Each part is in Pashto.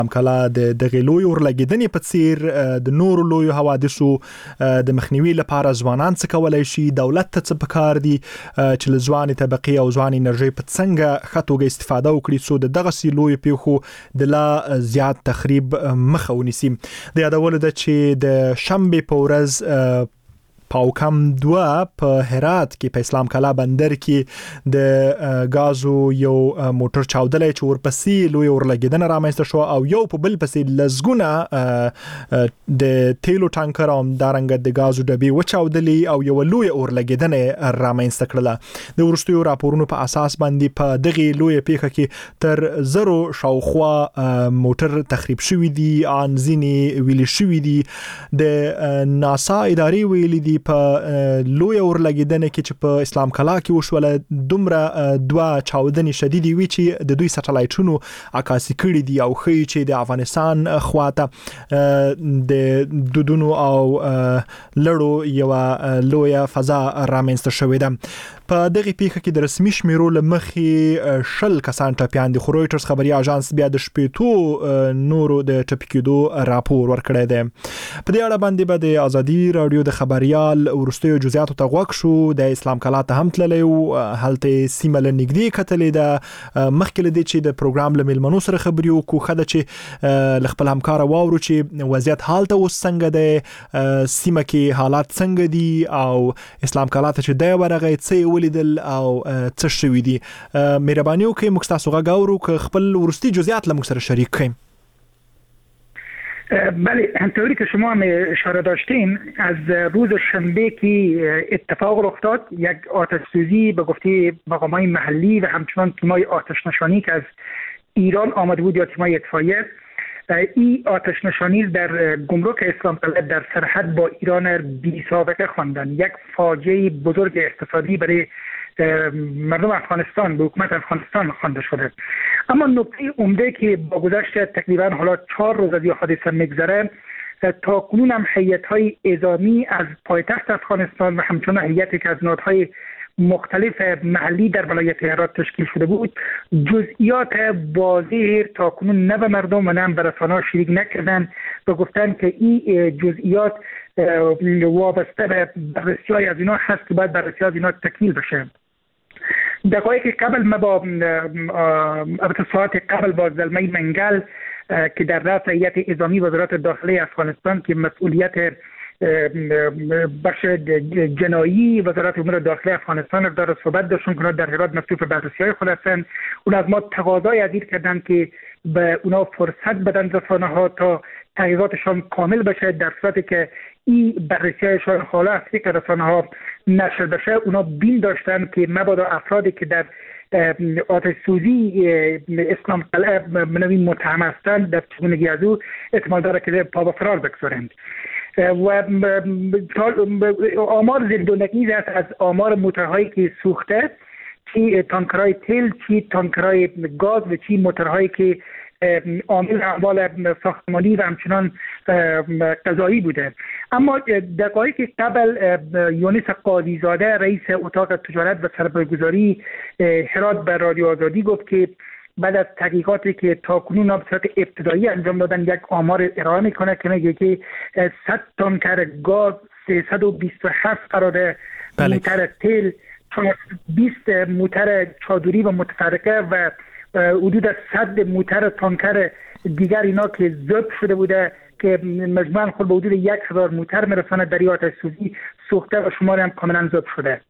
کله د دغه لوی اورلګیدنې په څیر د نورو لوی حوادثو د مخنیوي لپاره ځوانان څه کولای شي، دولت ته څه پکار دي چې له ځواني طبقه او ځواني انرژي په څنګه خطوګه استفاده وکړي څو د دغه سی لوی پیخو د لا زیات تخریب مخه ونیسي. د یادولو د چې د شنبه په ورځ پاوکم 2 په هرات کې په اسلام کلا بندر کې د غازو یو موټر چاودلې چې ورپسې لوی اورلګیدنه رامنځته شو او یو په بل پسې لزګونه د تیلو ټانکر او دارنګ د غازو ډبې وچاودلې او یو لوی اورلګیدنه رامنځته کړله. د ورستیو راپورونو په اساس باندې په دغه لوی پیښه کې تر زرو شاوخوا موټر تخریب شوی دي، ان ځینی ویل شوی دي. د ناسا ادارې ویلي دي په لوی اورلګیدنه کې چې په اسلام کلا کې وشوله دومره 2 چاودنې شدیدې وی چې د دوی سټلایټونو عکاسي کړي دي او خي چې د افغانستان خواته د دودونو او لړو یو لوی فضا رامنځته شوې ده. په دغه پیښه کې د رسمي شمیرو لمخې 10 کسان ټپيان دي. خو رويټرز خبري اژانس بیا د شپېتو نورو د ټپکېدو راپور ورکړی دی. په دې اړه باندې به د ازادي رادیو د خبريال ورستیو جزئیاتو ته غوښ شو. د اسلام کلا ته هم تللی او هلته سیمه لنګدي کتلې ده. مخکې لدی چې د پروګرام لملمنو سره خبري وکړو خده چې خپل همکار واورو چې وضعیت حالت اوس څنګه ده، سیمه کې حالات څنګه دي او اسلام کلا ته چې د ورغه څه ولیدل او څه شوی دي. مهرباني وکړئ موږ تاسو غاورو که خپل ورستی جزئیات لمو سره شریک کړئ. بله، همطوری که شما هم اشاره داشتین از روز شنبه که اتفاق رخ داد یک آتش سوزی به گفته مقامات محلی و همچنان تیمای آتش نشانی که از ایران آمده بود یا تیمای اطفائیه، این آتش نشانی در گمرک اسلام قلعه در سرحد با ایران بی سابقه خواندن. یک فاجعه بزرگ اقتصادی برای مردم افغانستان، به حکومت افغانستان خوانده شده. اما نکته عمده که با گذشت تقریبا حالا 4 روز از این حادثه میگذره، تا کنون هم هیئت‌های اعزامی از پایتخت افغانستان و همچنان هیئتی که از نهادهای مختلف محلی در ولایت هرات تشکیل شده بود، جزئیات واضح تا کنون نه به مردم و نه به رسانه‌ها شریک نکردن و گفتن که این جزئیات وابسته به بررسی‌های از اینا هست که باید بررسی از اینا تکمیل بشه. دقایق قبل ما با ساعت قبل با زلمه منگل که در رأس هیئت اعزامی وزارت داخله افغانستان که مسئولیت بخش جنایی وزارت امور داخله افغانستان داره صحبت داشتن که در هرات مصروف بررسی‌های خود هستن. اون از ما تقاضای عزیز کردن که به اونا فرصت بدن رسانه‌ها تا تحقیقاتشان کامل بشه، در صورتی که این بررسی‌هایشان حالا هستی که رسانه‌ها نشر بشه. اونا بین داشتن که مبادا افرادی که در آتش سوزی اسلام قلعه منوی متهم هستند در چگونگی از او احتمال داره که پا به فرار بگذارند. و آمار زندونگیز است از آمار موترهایی که سوخته، چی تانکرهای تیل، چی تانکرهای گاز و چی موترهایی که عامل احوال ساختمانی و همچنان قضایی بوده. اما دقایق قبل یونس قاضیزاده رئیس اتاق تجارت و سرمایه‌گذاری هرات به رادیو آزادی گفت که بعد از تحقیقاتی که تاکنون به صورت ابتدایی انجام دادن یک آمار ارائه میکنه که میگه که 100 تانکر گاز، 327 قرار موتر تیل، 20 موتر چادری و متفرقه و حدود 100 موتر تانکر دیگر اینا که ضبط شده بوده که مجموعاً خود به حدود 1000 موتر میرسانه در آتش سوزی سوخته و شمار هم کاملا ضبط شده.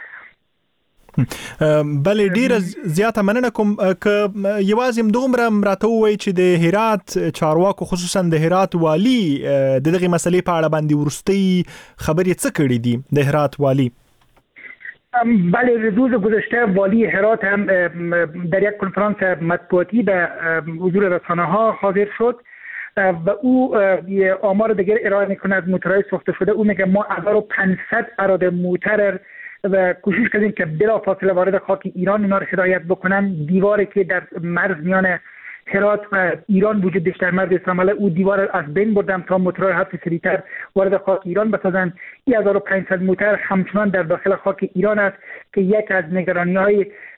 بله، ډیره زیاته مننه کوم که یوازې دومره راته وایي چې د هرات چارواکو خصوصا د هرات والی د دغه مسلې په اړه باندې ورستي خبرې څه کړې دي د هرات والی؟ بله، روز گذشته والی هرات هم در یک کنفرانس مطبوعاتی به حضور رسانه‌ها حاضر شد و او آمار دیگر ارائه میکنه از موترهای سوخته شده. او میگه ما 1500 اراده موتر و کوشش کردیم که بلافاصله وارد خاک ایران اینا رو هدایت بکنن. دیواری که در مرز میان هرات و ایران وجود داشت در مرز اسلام علیه، او دیوار از بین بردم تا موترهای حتی سریعتر وارد خاک ایران بسازن. 1500 موتر همچنان در داخل خاک ایران است که یک از نگرانی‌های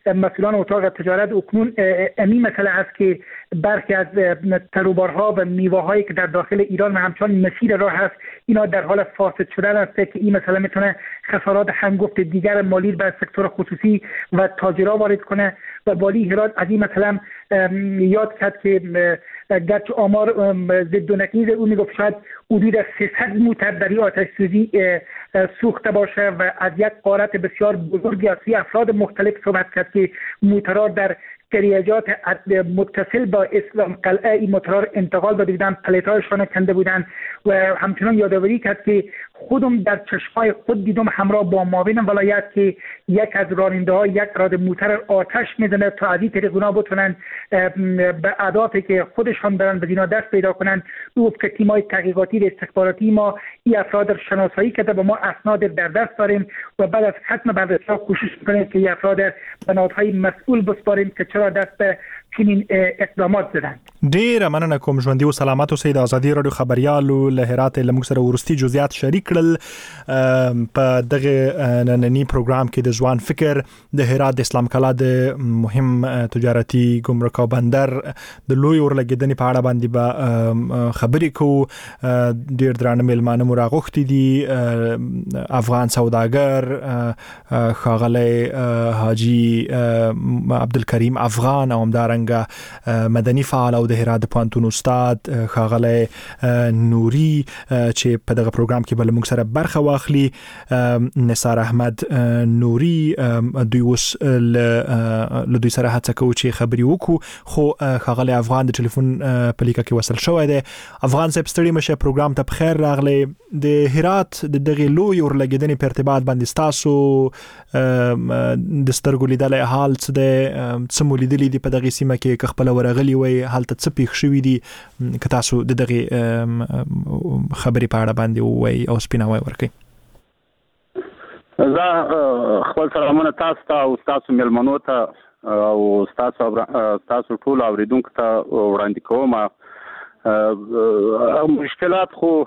مسئولان اتاق تجارت اکنون امی مسئله است که برخی از تروبارها و میوه‌هایی که در داخل ایران و همچنان مسیر راه هست اینا در حال فاسد شدن است که این مسئله میتونه خسارات هنگفت دیگر مالی بر سکتور خصوصی و تاجرها وارد کنه و والی هرات از این مثلا یاد کرد که گرچه آمار ضد و نقیض او میگفت شاید حدود 300 موتر در آتش سوزی سوخته باشه و از یک غارت بسیار بزرگی از افراد مختلف صحبت کرد که موترها در کریاجات متصل با اسلام قلعه این موترها انتقال داده بودن، پلیت‌هایشان کنده بودن و همچنان یادآوری کرد که خودم در چشمای خود دیدم همراه با معاون ولایت که یک از راننده‌ها یک راد موتر آتش میزنه تا از این طریق اونا بتونن به اهدافی که خودشان دارن به اینا دست پیدا کنن. او که تیم‌های تحقیقاتی و استخباراتی ما این افراد را شناسایی کرده و ما اسناد در دست داریم و بعد از ختم بررسی کوشش می‌کنیم که این افراد به نهادهای مسئول بسپاریم که چرا دست به چنین اقدامات زدن. ډیره مننه کوم ژوندۍ او سلامت اوسئ. د ازادي رادیو خبريالو له هرات له موږ سره ورستي جزئیات شریک کړل په دغه نننی پروګرام کې د ځوان فکر د هرات د اسلام کلا د مهم تجارتي ګمرک او بندر د لوی اورلګیدنې په اړه باندې به خبرې کوو. ډیر درانه مېلمانه مو راغوښتي دي. افغان سوداګر ښاغلی حاجي عبدالکریم افغان او همدارنګه مدني فعال او د هرات د پوهنتون استاد ښاغلی نوري چې په دغه پروګرام کې بل موږ سره برخه واخلي. نثار احمد نوري دوی اوس له دوی سره هڅه کوي چې خبرې وکړو خو ښاغلی افغان د ټلیفون په لیکه کې وصل شوی دی. افغان صاحب ستړي مشه، پروګرام ته بخیر راغلی. د هرات د دغه لوی اورلګیدنې په ارتباط باندې ستاسو د سترګو لیدلی حال څه دی؟ څه مو لیدلي دي په دغه سیمه کې که خپله ورغلي وئ هلته څه پېښ شوي دي که تاسو د دغې خبرې په اړه باندې ووایئ او سپیناوی ورکړئ؟ زه خپل سلامونه تاسو ته او ستاسو مېلمنو ته او ستاسو ټولو اورېدونکو ته وړاندې کوم. مشکلات خو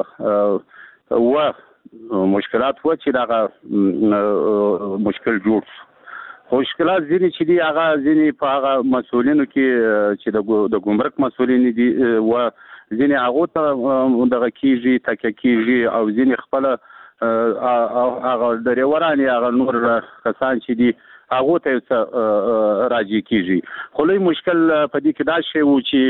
مشکلات چې دغه مشکل جوړ شو. مشکلات ځینې چې دي هغه ځینې په هغه مسؤلینو کې چې د ګمرک مسؤلین دي و ځینې هغو ته دغه کېږي تکیه کېږي او ځینې خپله هغه ډریوران یا هغه نور کسان چې دي هغو ته یو څه راجع کېږي. خو لوی مشکل په دې کې دا شی و چې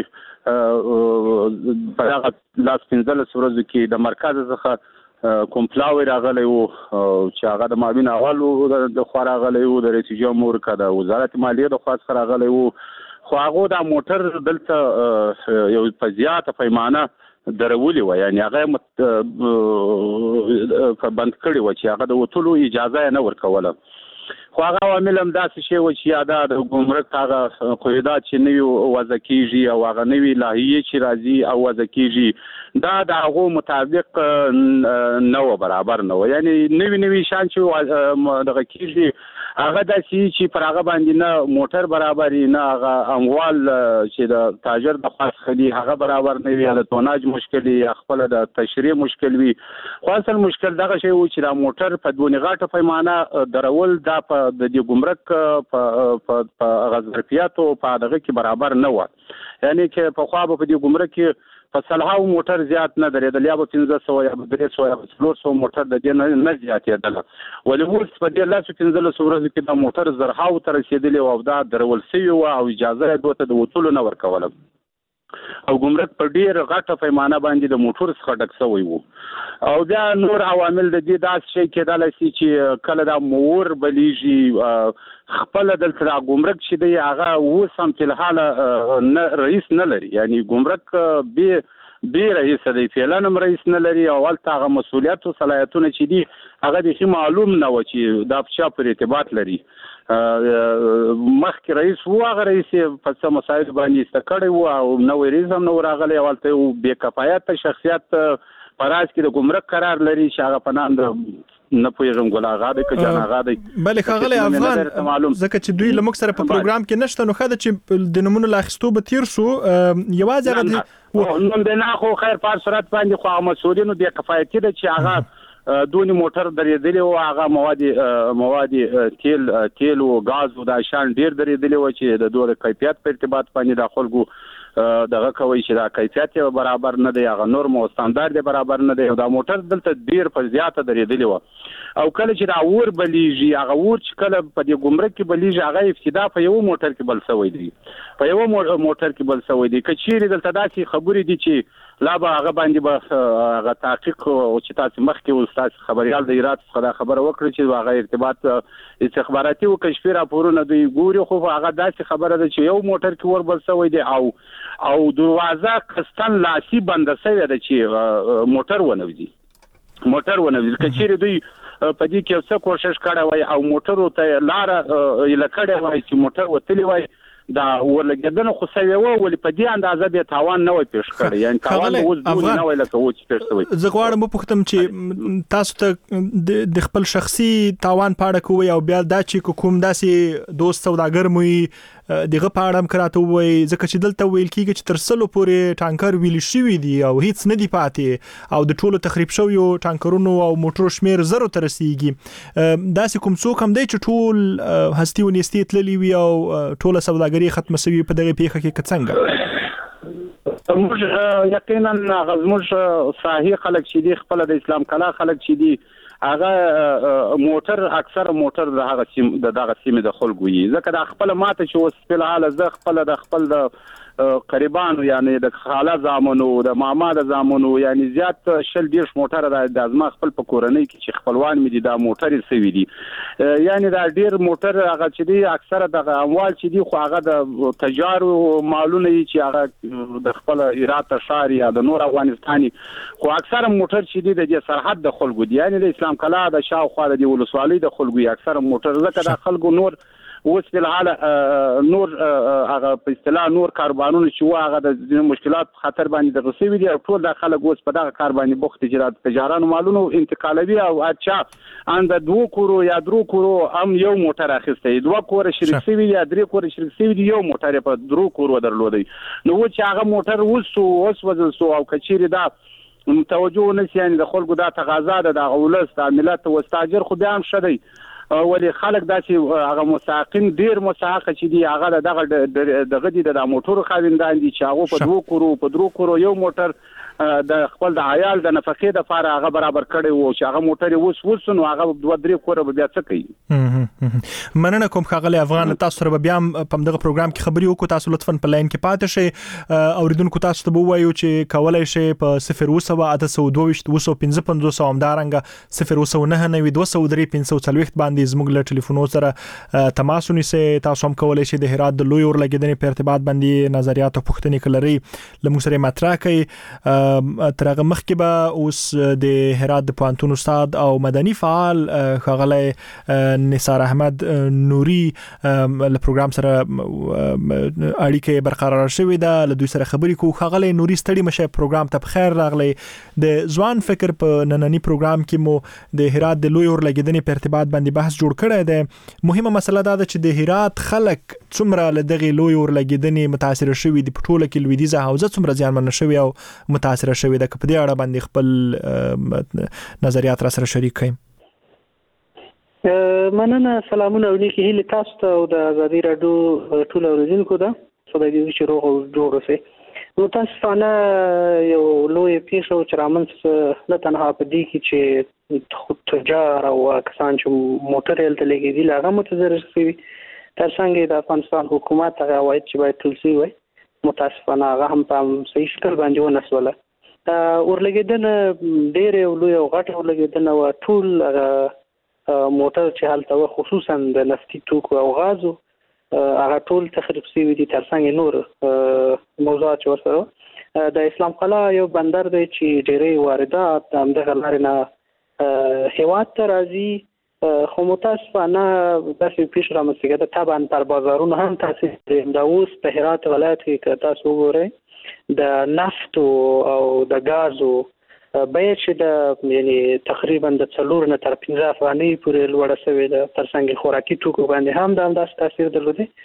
په هغه 15 ورځو کې د مرکز څخه کوم پلاوی راغلی و چې هغه د معاون اول د خوا راغلی و، د رئیس جمهور که د وزارت مالیې د خوا څخه راغلی و، خو هغو دا موټر دلته یو په زیاته پیمانه درولې وه، یعنې هغه بند کړې وه چې هغه د وتلو اجازه یې نه ورکوله. خو هغه عوامل هم داسې شی و چې یا دا د ګمرک هغه قیودات چې نوي وضع کېږي او هغه نوي لایحې چې راځي او وضع کېږي دا د هغو مطابق نه وه، برابر نه وه. یعنې نوي شیان چې دغه کېږي هغه داسې چې پر هغه باندې نه موټر برابر وي، نه هغه اموال چې د تاجر د خوا څخه دي هغه برابر نه وي، یا د توناج مشکل وي یا خپله د تشریح مشکل وي. خو اصل مشکل دغه شی و چې دا موټر په دونې غاټه پیمانه درول دا په د دې ګمرک په هغه ظرفیاتو په دغه کې برابر نه وه. یعنې چې پخوا به په دې ګمرک کې په سلهاو موټر زیات نه درېدل، یا به 1500 یا به 300 یا به 400 موټر د دې نه زیاتېدله. ولې اوس په دې 15 ورځو کې دا موټر زرهاو ته رسېدلي وو او دا درول سوي وه او اجازه یې دوی ته د وتلو نه ورکوله او ګمرک په ډېر غټه پیمانه باندې د موټر څخه ډک شوی و. او بیا نور عوامل د دې داسې شی کېدلی شي چې کله دا مور بلیږي خپله دلته دا ګمرک چې دی هغه اوس هم فلحاله رئیس نه لري، یعنې ګمرک بې رئیسه دی، فعلا هم رئیس نه لري او هلته هغه مسؤلیت او صلاحیتونه چې دي هغه بیخي معلوم نه و چې دا په چا پر ارتباط لري. مخکې رئیس و، هغه رئیس په څه مسایلو باندې ایسته کړی و او نوی رئیس هم نه و راغلی او هلته یو بې کفایته شخصیت په راز کې د ګمرک قرار لري چې هغه په نام د نه پوهېږم ګل آغا دی که جان آغا دی. بلې ښاغلی افغان ځکه چې دوی له موږ سره په پروګرام کې نشته نو ښه ده چې د نومونو له اخیستو به تېر شو. یوازې هغه نوم د نه خو خیر په هر صورت باندې خو هغه مسؤلینو بې کفایتي ده چې هغه دونی موټر درېدلی و هغه مواد تیل او غاز او د شان ډیر درېدلی و چې د دوه کیفیت په ارتباط باندې د خلکو دغه کوي چې دا کیفیت برابر نه دی هغه نورم او ستاندارد برابر نه دی دا موټر دلته ډیر په زیاته درېدلی و او کله چې دا اور بلیږي هغه اور چې کله په دې ګمرک کې بلیږي هغه ابتدا په یو موټر کې بل شوی دی په یو موټر کې بل شوی دی کچېری دلته داسې خبرې دي چې لا به هغه باندې به هغه تحقیق او چې تاسو مخکې استاد خبريال د ایرات څخه خبره وکړي چې هغه ارتباط استخباراتي او کشفي راپورونه دوی ګوري خو هغه داسې خبره ده چې یو موټر کې ور بل شوی دی او دروازه کستان لاسي بند شوی ده چې موټر ونوځي کچېری دوی په دې کې څه کوشش کړی وای او موټر ته لار لکړی وای چې موټر وتلی وای دا ورلګدنه خو سوي و ولې په دې اندازه به تاوان نه وي پیښ کړی یعنی تاوان اوس نه وي لکه و چې پیښ شوی زه غواړم په پختم چې تاسو ته د خپل شخصي تاوان پاړه کوي او بیا دا چې کوم داسې دوست سوداګر مې دغه پاړم کراته وای ځکه چې دلته ویل کیږي چې تر سلو پورې ټانکر ویل شوی دی او هیڅ نه دی پاتې او د ټولو تخریب شوی ټانکرونو او موټرو شمیر زرو تر رسیدي داسې کوم څوک هم دی چې ټول هستی ونیستي تللی وي او ټول سوداګري ختم شوی په دغه پیښه کې څنګه موږ یقینا غزموش صحیح خلک چې دی خپل د اسلام کلا خلک چې دی هغه موټر اکثر موټر د هغه سیمه د خلکو یي ځکه د خپل ماته چې اوس په حال زه خپل د قریبانو یعنی د خاله زامنو د ماما د زامنو یعنی زیات شل ډیر موټر د ازما خپل په کورنۍ کې چې خپلوان مې دي دا موټر سوي دي یعنی دا ډیر موټر هغه چې دي اکثر د اموال چې دي خو هغه د تجارو مالونه چې هغه د خپل ایرات شهر یا د نور افغانستاني خو اکثر موټر چې دي د سرحد د خلکو دي یعنی د اسلام کلا د شاوخوا د ولسوالۍ د خلکو اکثر موټر زکه د خلکو نور اوس په حال نور هغه په اصطلاح نور کاروبارونه چې هغه د مشکلات خطر باندې د رسېوي دي او ټول د خلک اوس په دغه کار باندې بوخت تجارت تجارانو مالونو انتقالوي او اچا اند دوه کورو یا درو کورو هم یو موټر اخیسته دوه کور شریک سوي یا درې کور شریک سوي یو موټر په درو کورو درلودي نو چې هغه موټر اوس وزل سو او کچيري دا توجه نشي یعنی د خلکو دا تقاضا ده د اولس د ملت او استاجر خو بیا هم شدي ولې خلک داسې هغه مستحقین ډیر مستحق چې دی هغه دغه د موټر خاوندان دي چې هغه په درو کورو یو موټر د خپل د عیال د نفقې د فار هغه برابر کړي وو چې هغه موټر وسنو هغه دوه درې کور به بیا څه کوي مننه کوم خاغلی افغان تاسو سره بیا په دغه پروګرام کې خبري وکړو تاسو لطفا په لاین کې پاتې شئ اوریدونکو تاسو ته وایو چې کولای شئ په 0.822 همدارنګه 0.99203 باندې زموږ له ټلیفونو سره تماس ونیسئ تاسو هم کولای شئ د هرات د لوی اورلګیدنې په ارتباط باندې نظریات او پوښتنې کلري لمږ سره مطرح کړئ ترغه مخکې به اوس د هرات د پوهنتون استاد او مدني فعال خغلی نثار احمد نوري له پروګرام سره اړیکه برقرار شوې ده له دوی سره خبرې کوو خغلی نوري ستړي مشه پروګرام ته بخیر راغلی د ځوان فکر په نننی پروګرام کې مو د هرات د لوی اورلګیدنې په ارتباط باندې بحث جوړ کړی دی مهمه مسله دا ده چې د هرات خلک څومره له دغه لوی اورلګیدنې متاثر شوي دي په ټوله کې لویدیځه حوزه څومره زیانمن شوي او متاثر شوی د په دې اړه باندې خپل نظریات را سره شریک کړئ مننه سلامونه ولیکي هله تاسو ته او د ازادي رادیو ټول اوریدونکو ته خدای دې چې روغ او جوړ اوسئ نو تاسو نه یو لوی پیښه چې رامنځته نه تنها په دې کې چې تجار او کسان چې موټر یې لګېدي هغه متضرر شوي تر څنګه د افغانستان حکومت هغه وایي چې باید ټولسي وي متاسفانه هغه هم په صحیح شکل باندې ونسوله ورلګیدنه ډېر لوی او غټ ورلګیدنه او ټول موټر چې هلته خصوصا د نفتي توکو او غازو هغه ټول تخریب شوي دي تر څنګه نور موضوعات ورسره د اسلام قلا یو بندر دی چې ډېرې واردات همدغه لارې نه هیواد ته راځي خو متاسفانه داسې پیښ رامنځته کېده طبعا پر بازارونو هم تاثیر لري دا اوس په هرات ولایت کې که تاسو وګورئ د نفت او د غازو بیه چې د یعنی تقریبا د 4 نه تر 15 افغانۍ پورې لوړه شوې ده تر څنګه خوراکي توکو باندې هم د انداز تاثیر درلودي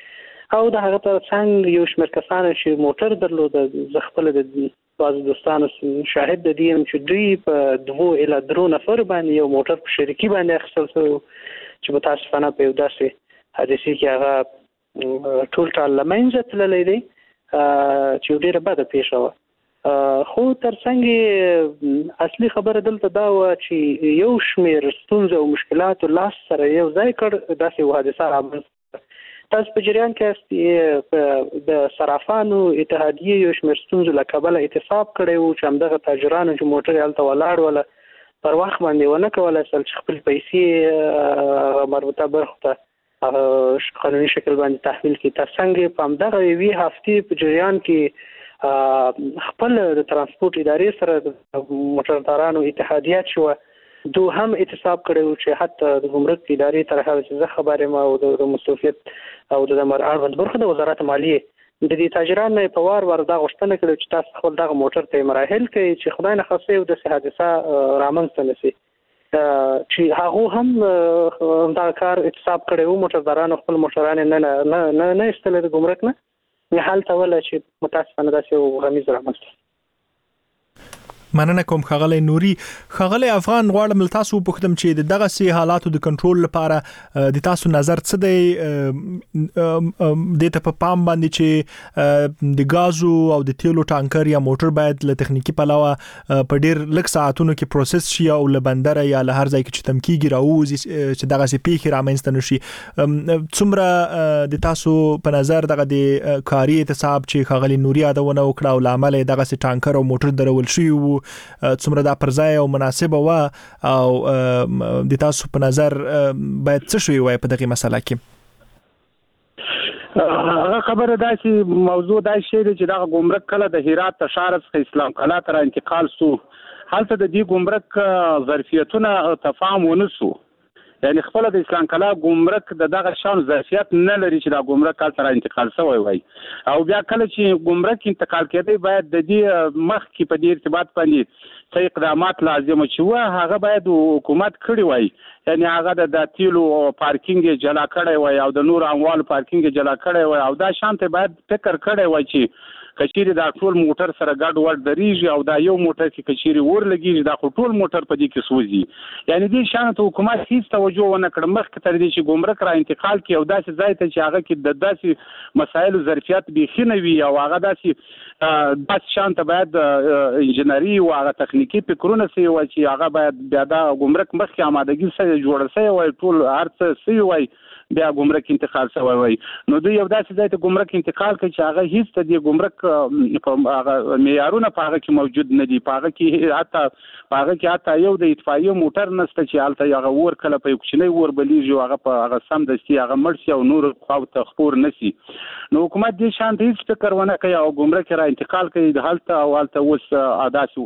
او د هغه تر څنګ یو شمېر کسان چې موټر درلود د خپل د بعض دوستانو شاهد د دې چې دوی په 2 الی 3 نفر باندې یو موټر په شریکي باندې اخیستل شو چې متاسفانه په یو داسې حادثه کې هغه ټول ټال لمنځه تللی دی چې ډیره بده پیښه وه خو ترڅنګ اصلي خبره دلته دا و چې یو شمېر ستونزې او مشکلات لاس سره یو ځای کړ داسې حادثه رامنځته تاسو په جریان کې د صرافانو اتحادیې یو شمېر ستونزو له کبله اعتصاب کړی و چې همدغه تاجرانو چې موټر هلته ولاړ وله پر وخت باندې ونه کولی شول چې خپل پیسې مربوطه برخو ته قانوني شکل باندې تحویل کړي تر څنګ په همدغه یوې هفتې په جریان کې خپل د ترانسپورت ادارې سره د موټردارانو اتحادیات شو دو هم اعتصاب کړو چې حتی د ګمرک ادارې تر هغه چې زه خبرې ما او د مستوفیت او د اړوند برخه د وزارت مالیه د دې تاجرانو په وار دا غوښتنه کړې چې تاسو خپل دغه موټر ته مراحل کوي چې خدای نه خاصه یو د حادثه رامنځته نشي چې هغه هم دا کار اعتصاب کړو موټردارانو خپل موټران نه استل د ګمرک نه حالت ولا چې متاسفانه دا یو غمیز رامنځته مننه کوم خغلی نوري خغلی افغان غواړم تاسو پوښتم چې دغه سي حالاتو د کنټرول لپاره د تاسو نظر څه دی د ته په پام باندې چې د غازو او د تیلو ټانکر یا موټر باید له تخنیکی پلاوه په ډیر لږ ساعتونو کې پروسس شي او له بندر یا له هر ځای کې چې تمکیږي راوځي چې دغه سي پیخي رامنځته نشي څومره د تاسو په نظر دغه د کاری اعتصاب چې خغلی نوري یادونه وکړه او لامل دغه سي ټانکر او موټر درول شي څومره دا پرځای او مناسبه و او د تاسو په نظر باید څه شوی وای په دغه مسله کې هغه خبره دا چې موضوع دا شی دی چې دا ګمرک کله د هرات تشارف اسلام کلا تر انتقال سو هلته د دې ګمرک ظرفیتونه تفاهم ونسو یعنی خپل د اسلام کلا ګمرک دغه شان ظرفیت نه لري چې دا ګمرک تر انتقال شوی وای او بیا کله چې ګمرک انتقال کېدی باید د دې مخ کې په دې ارتباط باندې څه اقدامات لازم چې و هغه باید حکومت کړی وای یعنی هغه د تیلو پارکینګ جلا کړی وای او د نور اموال پارکینګ جلا کړی وای او دا شانته باید فکر کړی وای چې کچيري دا ټول موټر سره ګډ وډ دریږي او دا یو موټر کې کچيري ور لګیږي دا ټول موټر په دې کې سوځي یعنی دې شانته حکومت هیڅ توجه ونه کړ مخکې تر دې چې ګمرک را انتقال کوي او داسې ځای ته چې هغه کې د داسې مسایل ظرفیت بيخي نه وي او هغه داسې شانته باید انجنیری او هغه تخنیکی فکرونه سي او چې هغه باید بیا دا ګمرک مخکې آمادګي سره جوړ سي او ټول هرڅه سي وای بیا ګمرک انتقال شوی وای نو دوی یو داسې ځای ته ګمرک انتقال کوي چې هغه هیڅ د ګمرک په هغه معیارونه په هغه کې موجود نه دي په هغه کې حتی یو د اطفائیه موټر نشته چې هلته هغه ور کله په کوچنی ور بلیږي هغه په هغه سم دستي هغه مرسي او نور خو ته خبر نشي نو حکومت دې شانت هیڅ فکر ونه کوي او ګمرک را انتقال کوي د هلته اوس عادت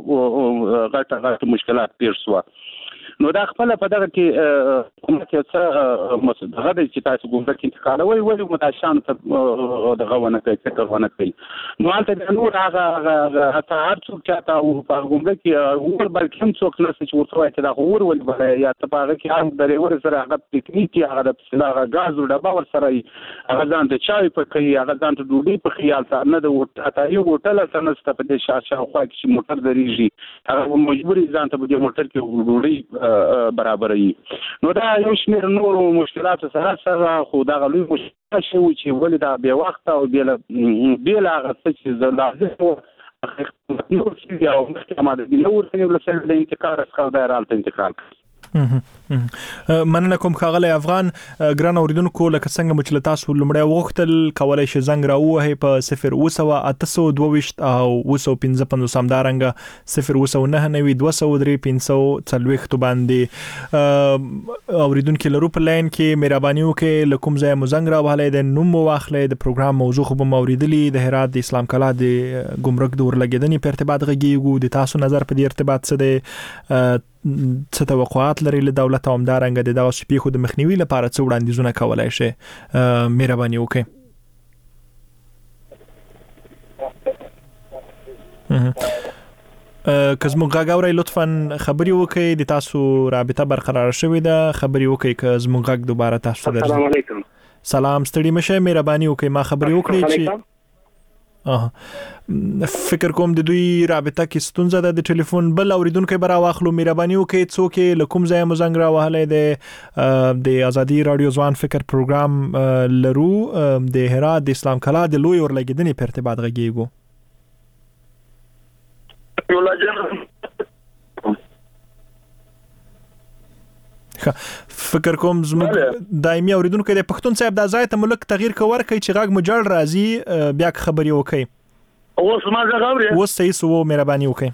غټ مشکلات پیښ شو نو دا خپل په دغه کې حکومت څه مسدغه د چې تاسو ګمرک انتقال وي متشان دغه ونه کوي فکر ونه کوي نو هلته نور هغه حتی هر څوک چې تاسو په ګمرک کې ور بلکې هم څوک نه چې ورته وایي چې دا ور ول یا ته په هغه کې هم درې ور سره هغه تکنیکی هغه د غاز او ډبا ور سره هغه ځان ته چای په کوي هغه ځان ته ډوډۍ په خیال ته نه د حتی یو هوټل ته نشته په دې شاوخوا کې موټر درېږي هغه مجبوري ځان ته په دې موټر کې ډوډۍ برابرې نو دا یو شمېر نور مشکلات سره خو دا غلوي مشکل شو چې ولې دا به وخت او بیل هغه څه لازم نو چې یو مخکمه د نور څه له سره د انتقال څخه د رالته انتقال مننه کوم خغلی افغان ګران اوریدونکو لکه څنګه چې تاسو لمړی وختل کولای شئ زنګ راوهي په 0 او 215 سمدارنګ 0 باندې اوریدونکو لرو په لاین کې مهرباني وکړئ لکم ځای مزنګ راوهلې د نوم واخلې د پروګرام موضوع خو به اوریدلې د هرات د اسلام کلا د ګمرک د ورلګیدنې په ارتباط غږیږو د تاسو نظر په دې ارتباط څه دی څه توقعات لري له دولت او همدارنګه د دغه شپې د مخنیوي لپاره څه وړاندیزونه کولای شي مهرباني وکړئ که زموږ غږ اورئ لطفاً خبري وکړئ د تاسو رابطه برقرار شوې ده خبري وکړئ که زموږ غږ دوباره تاسو درځي. السلام علیکم. سلام ستړي مشه مهرباني وکړئ ما خبرې وکړئ چې فکر کوم د دوی رابطه کې ستونزه ده د ټلیفون بل اوریدونکو برا واخلو مهرباني وکړئ څوک له کوم ځای مو زنګ را وهلې د ازادي رادیو ځوان فکر پروګرام لرو د هرات د اسلام کلا د لوی اورلګیدنې په ارتباط غږیږو فکر کوم زموږ دایمي اوریدونکو د پښتون صاحب د ځای ته ملک تغییر کوي چې غږ مجل راځي بیا خبري وکي اوس ما غوړې اوس صحیح سو مهرباني وکي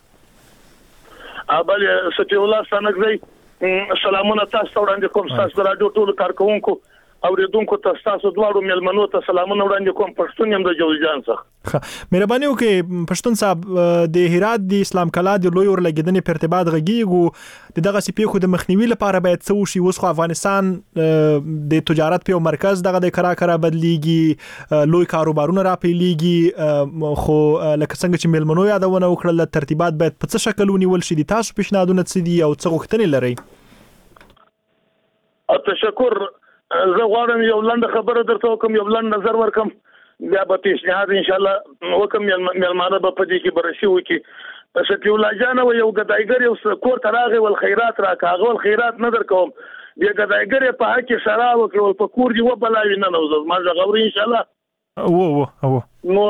ابل سټي الله سنګ سلامونه تاسو وړاندې کوم تاسو راډیو ټول کارکونکو اوریدونکو تاسو دواړو ملمنو ته سلامونه وړاندې کوم پښتون يم د جوزجان څخه مهرباني وکړئ پښتون صاحب د هرات د اسلام کلا د لوی اورلګیدنې په ارتباط غږیږو دغه سپیخو د مخنیوي لپاره باید څه وشي اوس خو افغانستان د تجارت په مرکز دغه د کرا بدلیږي لوی کاروبارونه را پیلېږي خو لکه څنګه چې ملمنو یادونه وکړل ترتیبات باید په څه شکل ونیول شي د تاسو پیشنهادونه څه دي او څه غوښتنې لري تشکر زه غواړم یو لنډه خبره درته وکم یو لنډ نظر ورکم بیا به پیشنهاد ان شاء الله وکم ملمانه به په دې کې برشي وکي شفیع الله جان او یو غدایګر یو کور تراغه ول خیرات را کاغه ول خیرات نه درکوم بیا غدایګر په حق شراب او په کور دی و بلای نه نو ما غوړي ان شاء الله او نو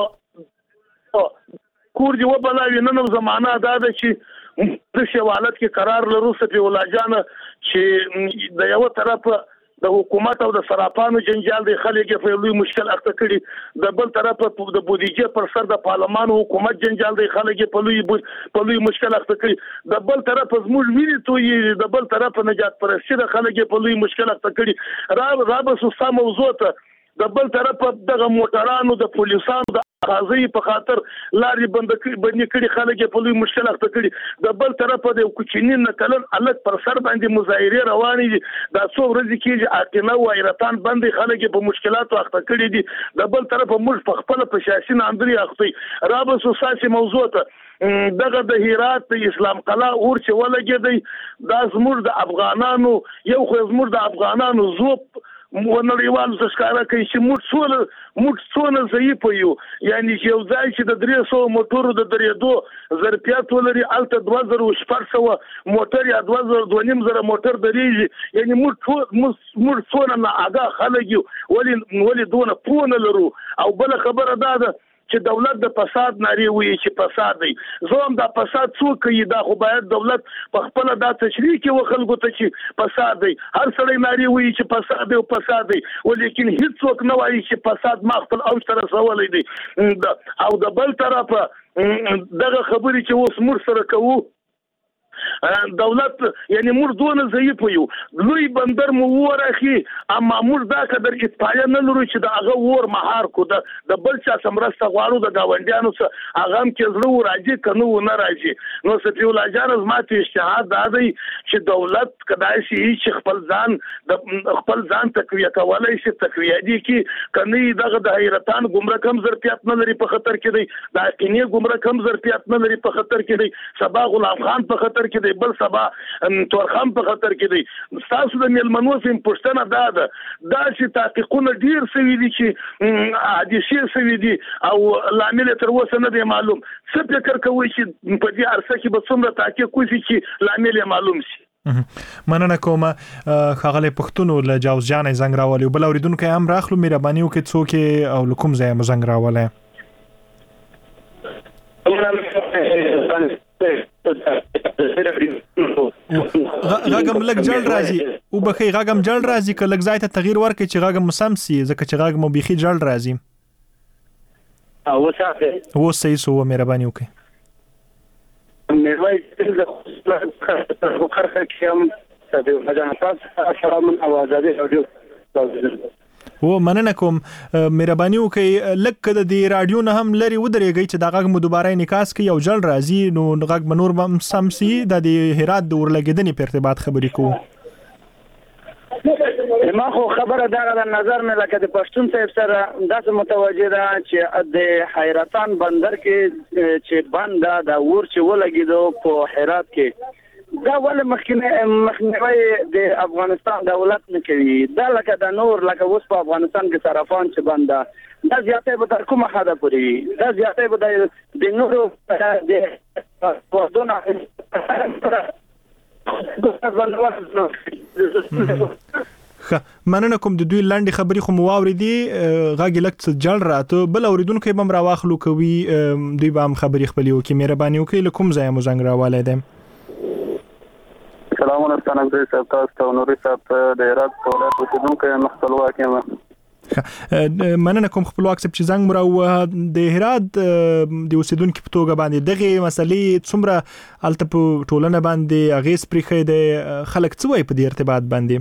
کور دی و بلای نه نو زمانہ دا ده چې د شوالت کې قرار لرو شفیع الله جان چې د یو طرف د حکومت او د سراپانو جنجال د خلکو په لوی مشکل اخته کړي د بل طرف د بودیجه پر سر د پارلمان حکومت جنجال د خلکو په لوی مشکل اخته کړي د بل طرف زموږ ویلي توي د بل طرف نجات پرستی د خلکو په لوی مشکل اخته کړي را به سوسه موضوع ته د بل طرف دغه موټرانو د پولیسانو د غازی په خاطر لاري بندي کړي خلک په لوی مشکل اخته کړي د بل طرف د کوچینین نکلن الګ پر سر باندې مظاهره روانې دي دا څو ورځې کې اقینه و ایرتان باندې خلک په مشکلاتو اخته کړي دي د بل طرف موږ په خپل په سیاسي ناندري اخته رابط سوساسي موضوع ته دغه د هرات د اسلام کلا اور چې ولګي دا زموږ د افغانانو یو خو زموږ د افغانانو زوب ونړیوال څخه کوي چې موږ څونه ضعیف یو یعنی یو ځای چې د 300 موټرو د درېدو ظرفیت ولري الته 2400 موټر یا 2200 موټر درېږي یعنی موږ څونه نه آګاه خلک یو ولې دونه پونه لرو او بل خبره ده چې دولت د فساد ناری وي چې فساد دی زوم د فساد څوک کوي دا خو باید دولت په خپل د تشریح کې وخلکو ته چې فساد دی هر سړی ناری وي چې فساد دی او فساد دی ولیکن هیڅ څوک نه وایي چې فساد ما خپل اوج ته رسولې دی او د بل طرف دغه خبرې چې اوس مر سره کوو دولت یعنی موږ دونه ضعیف یو لوی بندر مو ورخي اما موږ دا قدر اطلاع نه لرو چې دا هغه ور مهار کو د بل چا سمرسته غواړو د گاونډیانو سره هغه کې زړه راځي کنو نه راځي نو سفیع الله جان ماته اجتهاد دادی چې دولت کدای شي چې خپل ځان تقویه کولای شي تقویه دي کې کني دغه د حیرتان ګمرک هم ظرفیت نه لري په خطر کې دی دا کینی ګمرک هم ظرفیت نه لري په خطر کې دی سبا غلام خان په خطر کې دی بل سبا تورخم په خطر کې دی تاسو د ملمنو سیم پښتنه دا چې تحقیقونه ډیر سوي دي چې حادثه سوي دي او لامل تر اوسه نه دی معلوم څه فکر کوي چې په دې ارسه کې به څومره تحقیق کوي چې لامل معلوم شي مننه کوم خغله پښتون له جوزجان زنګ راولي بل اوریدونکو هم راخلو مهرباني وکړئ څوک او لکم ځای مو زنګ راولي غاګم لګ جړ راځي او بخي غاګم جړ راځي که لګ ځای ته تغییر ورکړي چې غاګم مسم سي ځکه چې غاګم بيخي جړ راځي او صاحب و صحیح سو مهرباني وکړئ مېوای د خرخه کېم د مجانات سلام او ازادي رادیو و مننه کوم مهرباني وکړئ لکه د رادیو نه هم لري ودرېږي چې دا غږ مو دوباره انعکاس کوي او جل راځي نو غږ منور هم سمسي د هرات د ورلګیدنې په ارتباط خبرې کوو ما خو خبره دغه د نظر مې لکه د پښتون صاحب سره داسې متوجه ده چې د حیرتان بندر کې چې بند د ور چې ولګیدو په هرات کې دا ولې مخنیوي د افغانستان دولت نه کوي؟ دا لکه د نور لکه اوس په افغانستان کې صرافان چې بنده دا زیاتې به تر کومه حده پورې دا زیاتې به د نورو د وادونه مننه کوم. د دوی لاندې خبرې خو مو واورېدې، غاګي لکه څه جړ راته بل اوریدونکو به هم راواخلو کوي دوی به هم خبرې خپلې وکړي. مهرباني وکړئ له کوم ځایه مو زنګ راوالی دی؟ سلامونه ستانګزی صاحب، تاسو ته نوري صاحب د هرات ولایت اوسیدونکی یم، خپلواک یم. مننه کوم خپلواک صاحب چې زنګ مو راووهه. د هرات د اوسیدونکو په توګه باندې دغې مسلې څومره هلته په ټولنه باندې اغېز پرېښی دی؟ خلک څه وایي په دې ارتباط باندې؟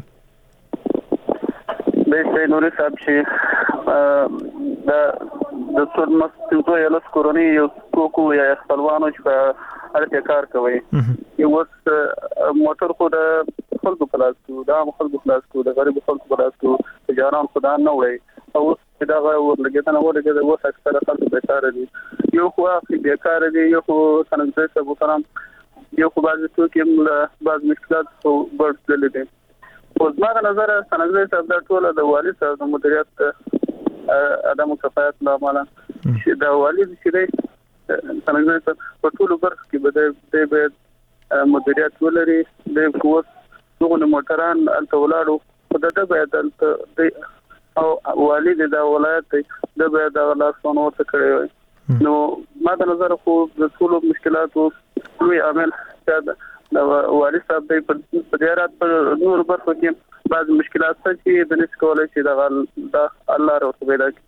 بیسته نوري صاحب چې د څلمس پنځو یالس کورنۍ یو څوک یا خپلوانو چې په هلته کار کوي، یو اوس موټر خو د خلکو په لاس کې، د عام خلکو په لاس کې، د غریبو خلکو په لاس کې، تجاران خو دا نه وړي. او اوس چې دغه ورلګېدنه ولګېده اوس اکثره خلک بیکاره دي. یو خو اخلي بیکاره دي، یو خو څنګه صاحب وکړم، یو خو بعضې څوک هم له بعض مشکلات خو بړتللي دي. خو زما د نظره څنګه صاحب دا ټوله د والي صاحب د مدیریت عدم کفایت له امله چې د والي چې دی څنګه صاحب په ټولو برخو کې به د باید مدیریت ولري. د اوس دغه موټران هلته ولاړو خو د باید او والي د ولایت د باید د لاسونه ورته کړی وي. نو ما د نظر خو د ټولو مشکلاتو لوی عامل د والي صاحب دی په زیارت په نور برخو کې بعض مشکلات چې د نس کولای شي د الله راوته پیدا کړي.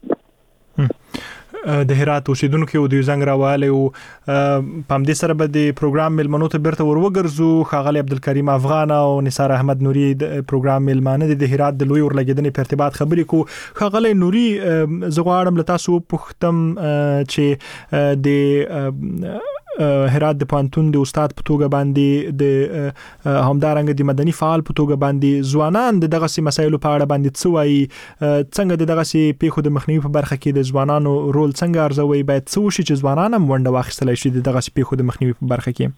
د هرات اوسیدونکو د زنګ راواله او په دې سره به د پروګرام ملمنو ته برته وروګرځو. ښاغلی عبدالکریم افغان او نثار احمد نوري د پروګرام ملمانه د هرات د لوی ورلګیدنې په ارتباط خبرې کو. ښاغلی نوري زه غواړم له تاسو وپوښتم چې د هرات د پوهنتون د استاد په توګه باندې د همدارنګه د مدني فعال په توګه باندې ځوانان د دغه مسایلو په اړه باندې څه وایي؟ څنګه د دغه پیښو د مخنیوي په برخه کې د ځوانانو رول څنګه ارزوي؟ باید څه وشي چې ځوانان هم ونډه واخیستلی شي د دغه پیښو د مخنیوي په برخه کې؟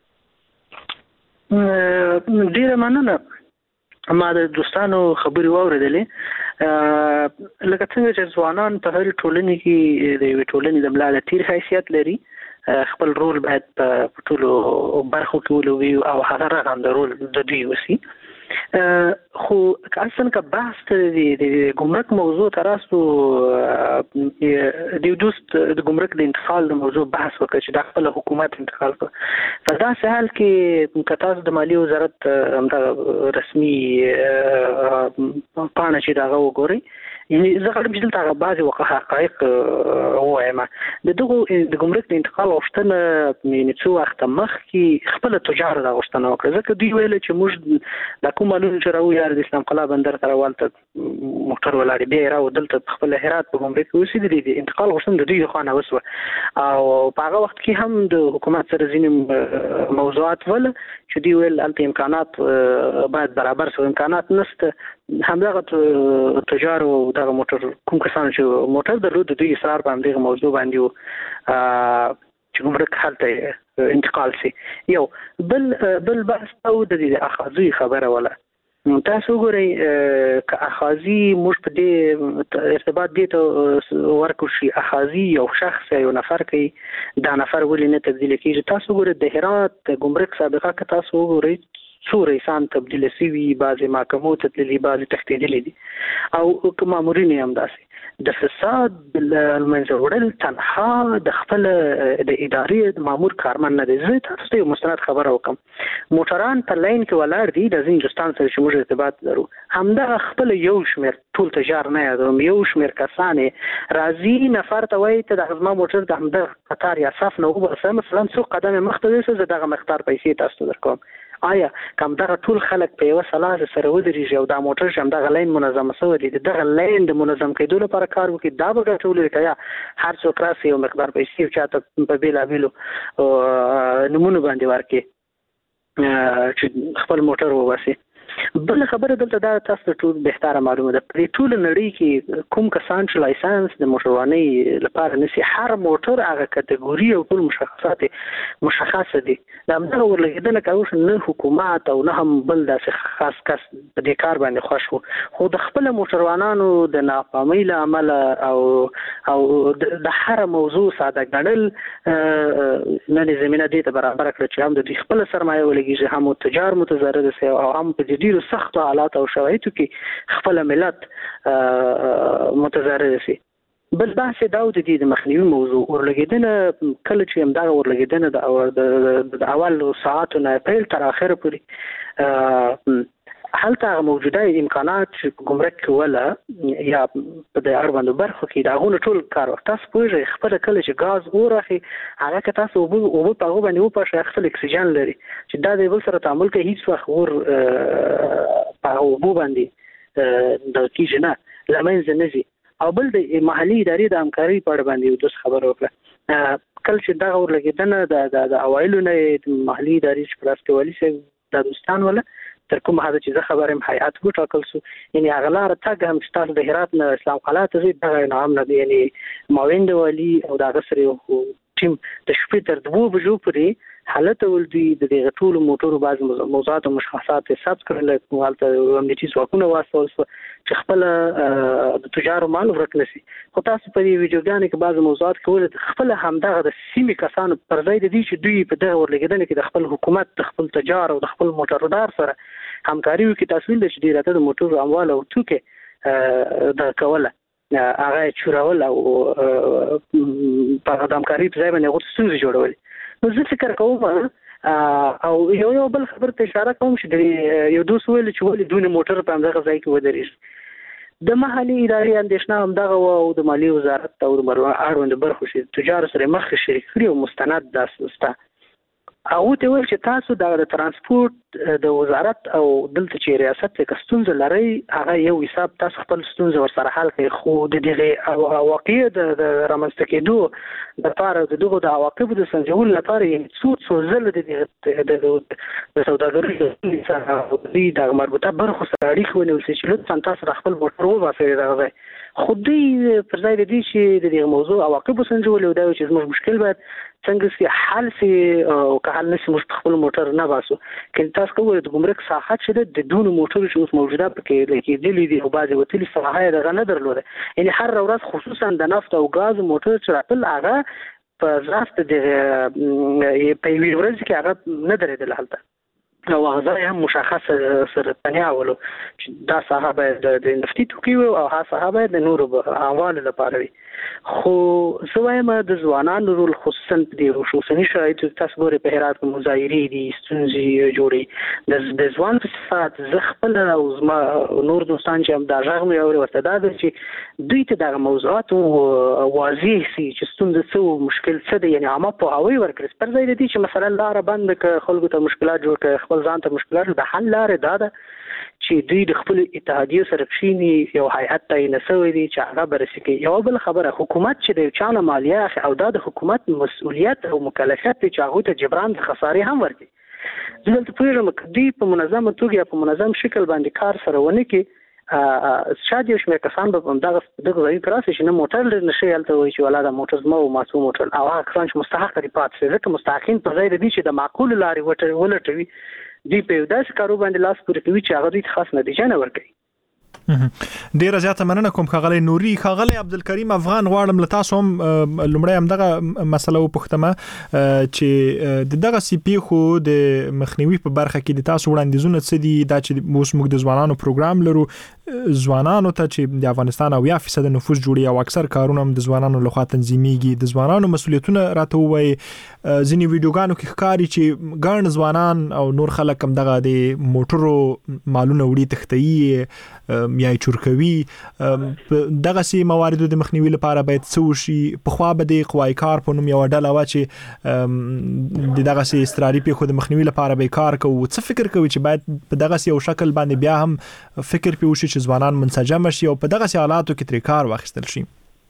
ډیره مننه. ما د دوستانو خبرې واورېدلې. لکه څنګه چې ځوانان په هر ټولنې کې د یوې ټولنې د ملا د تیر حیثیت لري، خپل رول باید په ټولو برخو کې ولوي او هغه رغنده رول د دوی وسی. خو اصلا که بحث د ګمرک موضوع تراسو د دوست د ګمرک د انتقال د موضوع بحث وکړي چې د خپل حکومت انتقال کړ. په داسې حال کې کتاز د مالی وزارت رسمي پاڼه چې دغه وګوري، یعنی زه غواړم چې دلته بعضې حقایق ووایم. د ګمرک د انتقال غوښتنه یعنې څو وخته مخکې خپله تجارو دا غوښتنه وکړه، ځکه دوی ویله چې موږ دا کوم مالونه چې راویاره د اسلام قلعه بندر ته راولته موټر ولاړې بیا یې راو دلته خپله هرات په ګمرک کې اوسېدي. د انتقال غوښتنه د دوی لخوا نه وسوه او په هغه وخت کې هم د حکومت سره ځینې موضوعات ول چې دوی ویل هلته امکانات باید برابر شي، امکانات نشته. همدغه تجارو دغه موټر کوم کسانو چې موټر درلود دوی اصرار په همدغه موضوع باندې و چې ګمرک هلته انتقال شي. یو بل بحث او د اخاذي خبره ولا تاسو وګورئ که اخاذي موږ په دې ارتباط دې ته ورکړو شي اخاذي یو شخص یو نفر کوي، دا نفر ولې نه تبدیل کېږي؟ تاسو وګورئ د هرات ګمرک سابقه که تاسو وګورئ څو رئیسان تبدیل شوي، بعضې محکمو ته تللي، بعضې تښتېدلي دي او که مامورین یې همداسې. د فساد منځه وړل تنها د خپل د ادارې د مامور کارمن نه دی. زه تاسو ته یو مستند خبره وکړم. موټران په لاین کې ولاړ دي د ځینې دوستان سره چې موږ ارتباط لرو، همدغه خپل یو شمېر ټول تجار نه یادوم، یو شمېر کسان راځي نفر ته وایي ته دغه زما موټر د همدغه قطار یا صف نه وباسه، مثلا څو قدمې مخته یوسه زه دغه مقدار پیسې تاسو ته درکوم. آیا کوم دغه ټول خلک په یوه سلاسه سره ودرېږي او دا موټر چې همدغه لاین منظمه شوی دی د دغه لاین د منظم کېدو لپاره کار وکړي؟ دا به ګټه ولري که یا هر څوک راسي یو مقدار پیسې چاته په بېلابېلو نومونو باندې ورکړي چې خپل موټر وباسي؟ بل خبره دلته دا تاسو ټول بهتره معلومه ده په ټول نړۍ کې کوم کسان چې لایسنس د موټروانۍ لپاره نسی هر موټر هغه کټګوري او ټول مشخصات مشخصه دي دا موږ ورلګیدل کوي نه حکومت او نه هم بل داسې خاص کس په دې کار باندې خوښ وو خو د خپل موټروانانو د ناپامۍ له امله او د هر موضوع ساده ګڼل نه زمينه دې ته برابر کړ چې هم د خپل سرمایه ولګي هم تجار متضرر سي او هم په ډیرو سخت حالات او شرایطو کې خپل ملت متضرر سي بل بحث داود دي د مخنیوي موضوع ورلګیدنه کله چې هم دا ورلګیدنه د اول ساعتو نه پیل تر اخره پورې هلته موجوده امکانات ګمرک ولا یا په د اړوندو برخو کې دا غوښتل ټول کار تاسو پوهیږئ خپل کله چې غاز اورخي هغه که تاسو او په هغه باندې و په خپل اکسیجن لري چې دا د بل سره تعامل کوي هیڅ وخت ور په هغه باندې د کیژنه لمنځ نه زی او بل د محلي ادارې د همکاري په اړه باندې د خبر وکړه کله چې دا ورلګیدنه د اوایلو نه محلي ادارې چې پلاستیوالي سي د دوستان ولا تر کومه هدا چې خبرم هيئت وټاکل سو یعنی اغلار تاګ هم ستاسو د هرات نه اسلام قلات زی د نام نه یعنی ماوند والی او د غسر ټیم د شپې تر 2 بجو پورې حالت ولدي د ټول موټرو باز موضوعات او مشخصات حساب کړل کوالته امنیتي ځواکونه واسول چې خپل د تجارو مال ورکنسي خو تاسو په ویډیوګانو کې باز موضوعات کول خپل همدغه د سیمې کسانو پر ځای د دې چې دوی په دغه ورلګیدنه کې د خپل حکومت د خپل تجار او د خپل موټردار سره همکاري وکړي تاسو د چې ډیره د موټرو اموال او توکي د کوله هغه چورول او په همکاري په ځای باندې غوښتنې جوړول نو زه فکر کوم او یو بل خبر ته اشاره کوم چې یو دوه ویل چې ولې دونه موټر په همدغه ځای کې ودرېږي د محلي ادارې اندېښنه همدغه او د مالیې وزارت او د اړوند برخو چې تجار سره مخ شریک کړي او مستند داسسته او ته ویل چې تاسو د ترانسپورت د وزارت او دلته چې ریاست کې ستونزه لري هغه یو حساب تاسو خپل ستونزه ور سره حل کړئ خو د دغه واقع د رامنځته کېدو د لپاره دغه د عواقب د سنجول لپاره څو ځله د سوداګرۍ سره د مربوطه برخو سره اړیکه ونیول شي چې لطفا تاسو خپل موټر وباسئ دغه خودي پر ځای د دې چې د دې موضوع عواقب سنجول او دا چې زموږ مشکل باید څنګه سي حل سي او که حل نشي موږ خپل موټر نه باسو کله تاسو کوی د ګمرک ساحه چې د دونو موټر چې موجوده پکې لکه دلی دي او بعضي وتلی صلاحه دغه نه درلوده یعنی هر ورځ خصوصا د نفت او غاز موټر چې راټل هغه په ځاست د په وی ورځ کې هغه نه درېدل هلته او هغه هم مشخص سره تناولو چې دا صاحب د نفتي توکي او ها صاحب د نورو اموال لپاره وي خو سوایم د ځوانانو رول خصوصا د خصوصي شرایطو تاسو ګورئ په هرات کې مظاهرې دي ستونزې جوړي د ځوان په صفات زخپل او نور دوستان چې هم دا ژغ مې اوري ورته دا چې دوی ته د موضوعات واضح سي چې ستونزې څه مشکل څه دي یعنی عامه په هوی ورکړي پر ځای دي چې مثلا لار بند ک خلکو ته مشکلات جوړ کړي خپل ځان ته مشکلات د حل لارې دا ده چې دوی د خپل اتحادیه سره کښینی یو هیئت تعیین شوی دی چې هغه برسي کوي یو بل خبره حکومت چې د چانه مالیه او د حکومت مسؤلیت او مکلفیت چې هغه ته جبران د خسارې هم ورکړي دلته پوهیږم چې دوی په منظمه توګه په منظم شکل باندې کار سره ونه کې شاید یو شمېر کسان به دغه ځای تراسي چې نه موټر نشي هلته وایي چې ولا د موټر زما او ماسو موټر او هغه کسان چې مستحق دي پات شي ځکه مستحقین په ځای دي چې د معقول لارې ولټوي دی په داسې کارو باندې لاس پورې کوي چې هغه دوی خاص نتیجه نه ورکوي ډیره زیاته مننه کوم خغلی نوري خغلی عبدالکریم افغان غواړم له تاسو هم لومړی هم دغه مسله وپوښتمه چې دغه سی پی خو د مخنیوي په برخه کې د تاسو وړاندیزونه څه دي دا چې اوس موږ د ځوانانو پروګرام لرو ځوانانو ته چې د افغانستان او 10% نفوس جوړي او اکثر کارونه هم د ځوانانو لخوا تنظیمېږي د ځوانانو مسولیتونه راته وایي ځینې ویډیوګانو کې ښکاري چې ګڼ ځوانان او نور خلک هم دغه د موټرو مالونه وړي تختوي یا چورکوي دغه سي مواردو د مخنیوي لپاره باید څه وشي په خوا به د قوای کار په نوم یو ډله وا چې دغه سي استراري په خود مخنیوي لپاره به کار کوي څه فکر کوي چې باید په دغه سي یو شکل باندې بیا هم فکر په وشي چې ځوانان منسجم شي او په دغه سي حالاتو کې تر کار واخیستل شي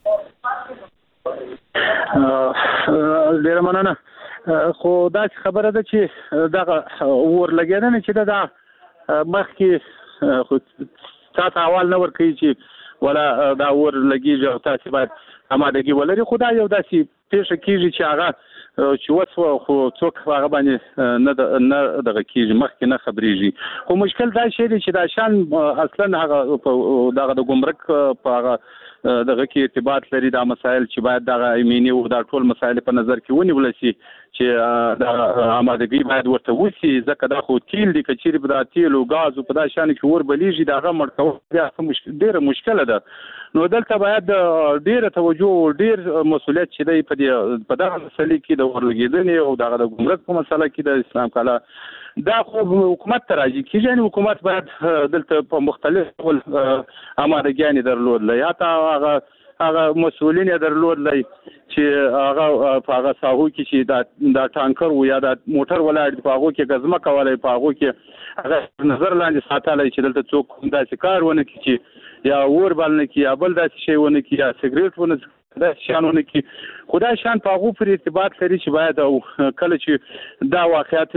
ډیره مننه خو دا خبره ده چې دغه ورلګیدنه چې دا مخکې خو تاسو اول نه ورکوي چې ولا دا ور لګیږي او تاسو باید آمادګي ولري. خو دا یو داسې پیښه کېږي چې هغه چې وڅو خو څوک هغه باندې نه دغه کېږي مخکې نه خبرېږي. خو مشکل دا شی دی چې دا شان اصلا هغه دغه د ګمرک په هغه دغه کې ارتباط لري دا مسایل چې باید دغه ایمني او دا ټول مسایل په نظر کې ونیول شي چې دا آمادګي باید ورته وشي ځکه دا خو تیل دي کچېرې په دا تیل او غاز په دا شان کې ور بلیږي دغه مړ کول بیا ډېره مشکله ده. نو دلته باید ډېره توجه او ډېر مسؤلیت چې دی په دغه مسلې کې د ورلګېدنې او دغه د ګمرک په مسله کې د اسلام کاله دا خو حکومت ته راځي کېږي. یعنې حکومت باید دلته په مختلف ډول آمادګیانې درلودلی حتی هغه مسؤلین یې درلودلی چې هغه په هغه ساحو کې چې دا ټانکر و یا دا موټر ولاړ دی په هغو کې ګزمه کولی په هغو کې هغه نظر لاندې ساتلی چې دلته څوک داسې کار ونه کړي چې یا اور بل نه کړي یا بل داسې شی ونه کړي یا سګرېټ ونه داسې شیان ونه کړي. خو دا شیان په هغو پورې ارتباط لري چې باید او کله چې دا واقعیت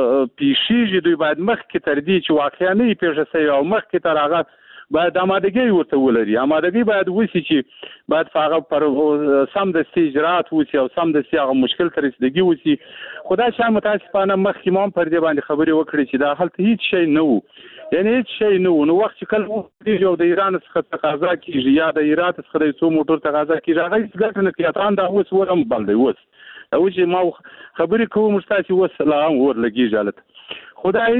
پیښیږي دوی باید مخکې تر دې چې واقعا نه وي پیښه سوې او مخکې تر هغه باید آمادګي ورته ولري. آمادګي باید وشي چې باید هغه پر سمدستي اجرات وشي او سمدستي هغه مشکل ته رسیدګي وشي. خو دا شیان متاسفانه مخکې ما هم پر دې باندې خبرې وکړې چې دا هلته هېڅ شی نه و، یعنې هېڅ شی نه و. نو وخت چې کله وکړېږي او د ایران څخه تقاضا کېږي یا د ایران څخه د څو موټر تقاضا کېږي هغه هېڅ ګټه نه کوي. اتان دا اوس ور هم بل دی اوس او چې ما خبرې کوو موږ تاسې اوس لا هم ور لګېږي هلته. خو دا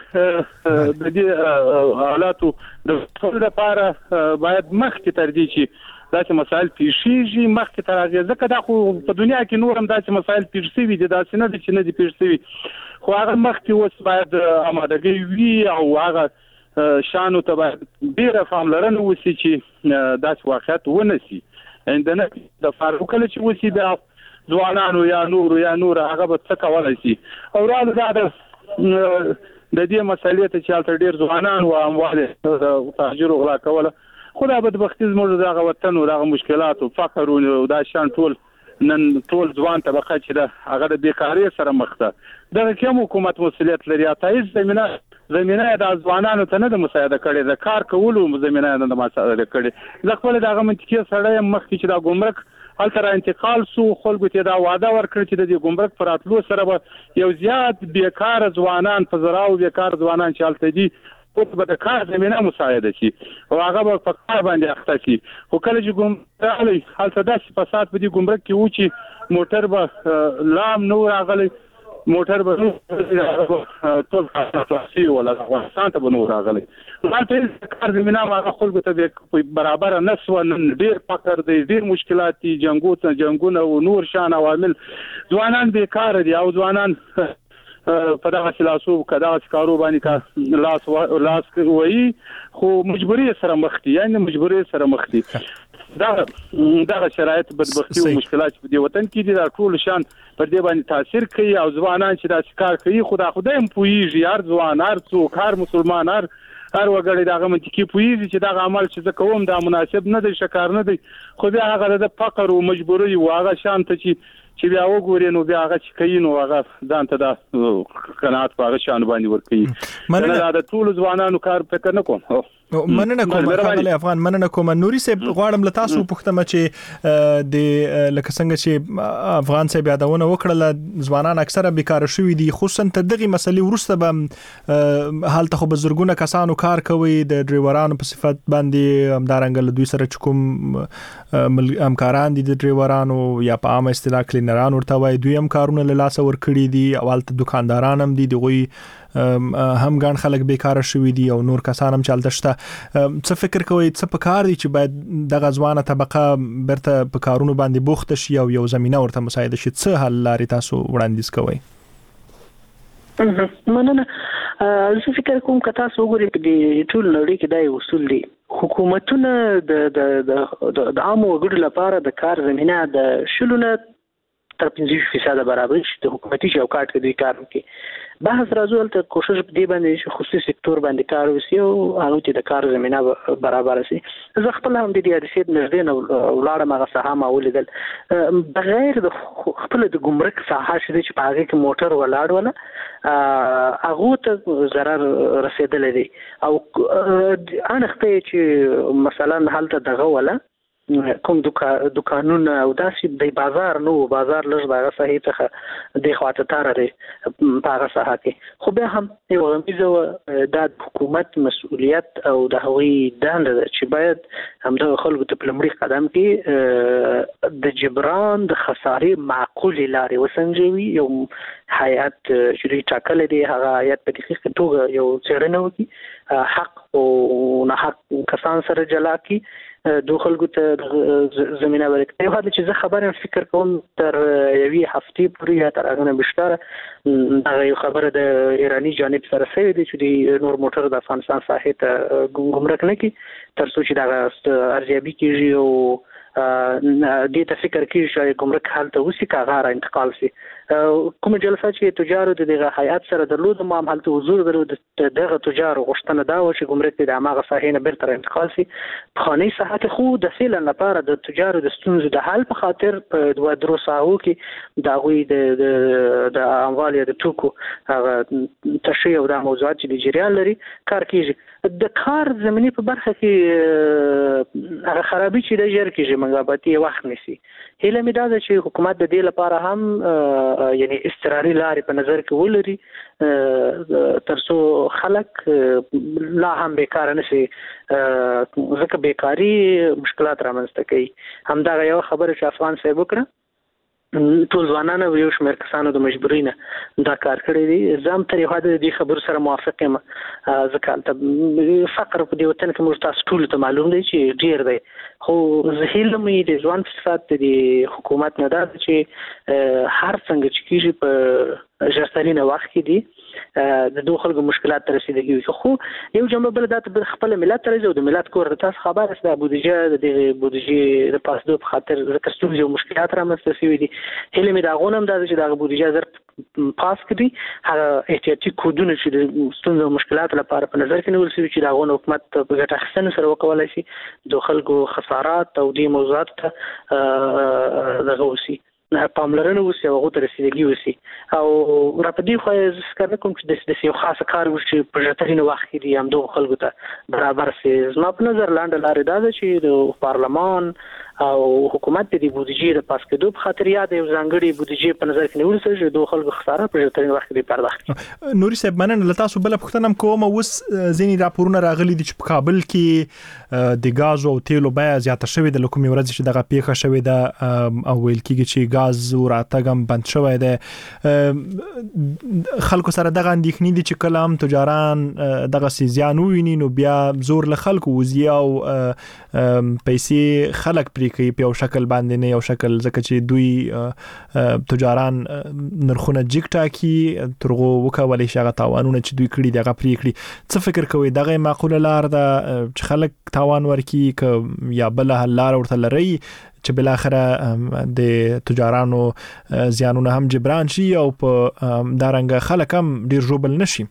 هېڅ د دې حالاتو د ټول لپاره باید مخکې تر دې چې داسې مسایل پیښیږي مخکې تر هغې ځکه دا خو په دنیا کې نور هم داسې مسایل پیښ شوي دي داسې نه دي چې نه دي پیښ شوي. خو هغه مخکې اوس باید آمادګي وي او هغه شانو ته باید ډېره پاملرنه وشي چې داسې واقعیت ونه شي. د نه دپاره کله چې وشي بیا ځوانانو یا نور هغه به څه کولی شي. او راله دا د دې مسئلې ته چې هلته ډېر ځوانان و اموال د تهجر غلا کوله. خو دا بدبختي زموږ دغه وطن و دغه مشکلات او فقر او دا شان نن ټول ځوان طبقه چې ده هغه د بیکارۍ سره مخ ده. دغه کې هم حکومت مسؤلیت لري. حتی هېڅ زمینه یې د ځوانانو ته نه ده مساعده کړې، د کار کولو زمینه یې نه ده مساعده کړې. زه خپله د هغه منطقې سړی یم مخکې چې دا ګمرک هلته را انتقال سو خلکو ته دا وعده ورکړه چې د دې ګمرک په راتلو سره به یو زیات بیکاره ځوانان په زراو بیکاره ځوانان چې هلته دي اوس به د کار زمینه مساعده شي او هغه به په کار باندې اخته شي. خو کله چې ګمرک راغلی هلته داسې فساد په دې ګمرک کې و چې موټر به لام نه راغلی، موټر به ټول خلاصي ولا افغانستان ته به نه راغلی. هلته کار زمینه هغه خلکو ته برابره نه سوه. نن ډېر فقر دی، ډېر مشکلات دي، جنګونه او نور شان عوامل. ځوانان بیکاره دي او ځوانان په دغسې لاسو که دغسې کارو باندې لاس وهي خو مجبوري سره مخ دي، یعنې مجبوري سره مخ دي. دغه شرایط بدبختي او مشکلات چې په دې وطن کې دي دا ټول شان پر دې باندې تاثیر کوي. او ځوانان چې داسې کار کوي خدای هم پوهېږي، هر ځوان، هر څوک، هر مسلمان، هر وګړی دغه منطقې پوهېږي چې دغه عمل چې زه کوم دا مناسب نه دی، ښه کار نه دی. خو بیا هغه د فقر او مجبورۍ و هغه شان ته چې بیا وګورې نو بیا هغه چې کوي نو هغه ځان ته دا قناعت په هغه شیانو باندې ورکوي. دا د ټولو ځوانانو کار فکر نه کوم. مننه کوم ښاغلی افغان، مننه کوم. نوري صاحب غواړم له تاسو وپوښتم چې د لکه څنګه چې افغان صاحب یادونه وکړله ځوانان اکثره بیکاره شوي دي، خصوصا تر دغې مسلې وروسته به هلته خو به زرګونه کسانو کار کوي د ډریورانو په صفت باندې، همدارنګه له دوی سره چې کوم همکاران دي د ډریورانو یا په عامه اصطلاح کلینران ورته وایي، دوی هم کارونه له لاسه ورکړي دي او هلته دوکانداران هم دي، دغوی هم ګڼ خلک بیکاره شوي دي او نور کسان هم چې هلته شته. څه فکر کوئ څه پکار دي چې باید دغه ځوانه طبقه بیرته په کارونو باندې بوخته شي او یو زمینه ورته مساعده شي؟ څه حل لارې تاسو وړاندیز کوئ؟ مننه. زه فکر کوم که تاسو وګورئ په دې ټول نړۍ کې دا یو اصول دی، حکومتونه د عامو وګړو لپاره د کار زمینه د شلو نه تر 50% برابر شي د حکومتي چوکاټ کې دوی کار کوي. بحث راځول ته کوشش دی باندې چې خصوصي سکتور باندې کار وسی او هغه ته د کار زمينه برابر شي. زه خپل هم د دې حیثیت نږدې نه ولاړم هغه ساحه ولیدل بغیر د خپل د ګمرک ساحه چې په هغه کې موټر ولاړ ولا هغه ته ضرر رسیدل دي او انا خپل چې مثلا حالت دغه ولا کوم دکانونه او داسې د بازار نو بازار لږ دغه صحیح څخه د خواته تار لري په هغه ساحه کې خو بیا هم یو غمیزه د حکومت مسؤلیت او د هغوی دنده چې باید همدا خلکو ته په لومړي قدم کې د جبران د خسارې معقول لارې وسنجوي. یو هیئت چې دوی ټاکلی دی هغه هیئت په دقیق توګه یو څېړنه وکړي حق او ناحق کسان سره جلا کړي دو خلکو ته زمينه ورکړي. یو حد چې زه خبره فکر کوم تر یوې هفتې پورې یا تر هغه نه بشتره دا یو خبره د ایرانی جانب سره شوې ده چې د نور موټر د افغانستان ساحې ته ګمرک نه کړي تر څو چې دا ارزیابي کیږي او دې ته فکر کیږي چې ګمرک حالت وسی کاغه را انتقال شي. کوم جلسه چې تجارو دغه هیئات سره درلود ما هم حالت حضور درلود دغه تجارو غوښتنه دا و چې ګمرک د هغه ساحې نه بیرته انتقال شي. خاني ساحت خو د فعلا لپاره د تجارو د ستونزو د حل په خاطر په دوه درو ساحو کې د غوي د اموال د ټکو هغه تشریح او د موضوعات چې د جریان لري کار کیږي. د کار زمینی په برخه کې هغه خرابې چې د جر کیږي منګابتي وخت نسی. هله می دا چې حکومت د دې لپاره هم یعنی استراري لارې په نظر کې ولري ترڅو خلک لا هم بیکار نشي ځکه بیکاری مشکلات رامنځته کوي. همدا یو خبره چې افغان صاحب وکړه ټول ځوانان او یو شمېر کسانو د مجبورینه دا کار کړی دی. زم تر یو حد د خبرو سره موافق یم ځکه فقر په دې وطن کې موږ تاسو ټول ته معلوم دی چې ډیر دی خو زهیل مې د ځوان صفات د حکومت نه دا چې هر څنګه چې کیږي په ژرتلینه وخت کې دی د دوه خلکو مشکلات تر رسیدګي خو یو جمع بل د خپل ملت تر او د ملت کور د تاسو خبر است د بودیجه د بودیجه د پاسدو په خاطر ذکر ستونزې او مشکلات رامنځته شوي دي. هله مې دا غونم دا چې د بودیجه زر پاس کړي هغه احتیاطي کودونه چې د ستونزې او مشکلات لپاره په نظر کې نیول شوي چې دا غون حکومت په ګټه اخیستنې سره وکولای شي د خلکو خسارات او د موضوعات ته دغه وسی پاملرنه وسی او غوته رسیدګي وسی او را په دې خو ذکر کوم چې د یو خاص کار وشي په ژترینه وخت کې دی هم دوه خلکو ته برابر سي. زما په نظر لاندې لارې دا چې د پارلمان او حکومت د بودیجې د پاس کېدو په خاطر یا د یو ځانګړي بودیجې په نظر کې نیول شوی چې دوه خلکو خساره په ژترینه وخت کې پرداخت. نوري صاحب مننه لتاسو بل پختنم کوم اوس ځینی راپورونه راغلي دي چې په کابل کې د غاز او تیلو بیه زیاته شوې د لکومي ورځ چې دغه پیښه شوې ده او ویل کېږي چې غاز وراتګم بند شوی دی. خلکو سره دغه اندېښنې دي چې کله هم تجاران دغه زیان وویني نو بیا زور له خلکو وزي او پیسې خلک پرې کوي په یو شکل باندې نه یو شکل ځکه چې دوی تجاران نرخونه جګ ټاکي ترغو وکولای شي هغه تاوانونه چې دوی کړي دغه پرې کړي. څه فکر کوي دغه معقوله لار ده چې خلک تاوان ورکي ک یا بل حل لار ورته لري چې بل اخره د تجارانو زیانونه هم جبران شي او په دارنګ خلک هم ډیر جوبل نشي؟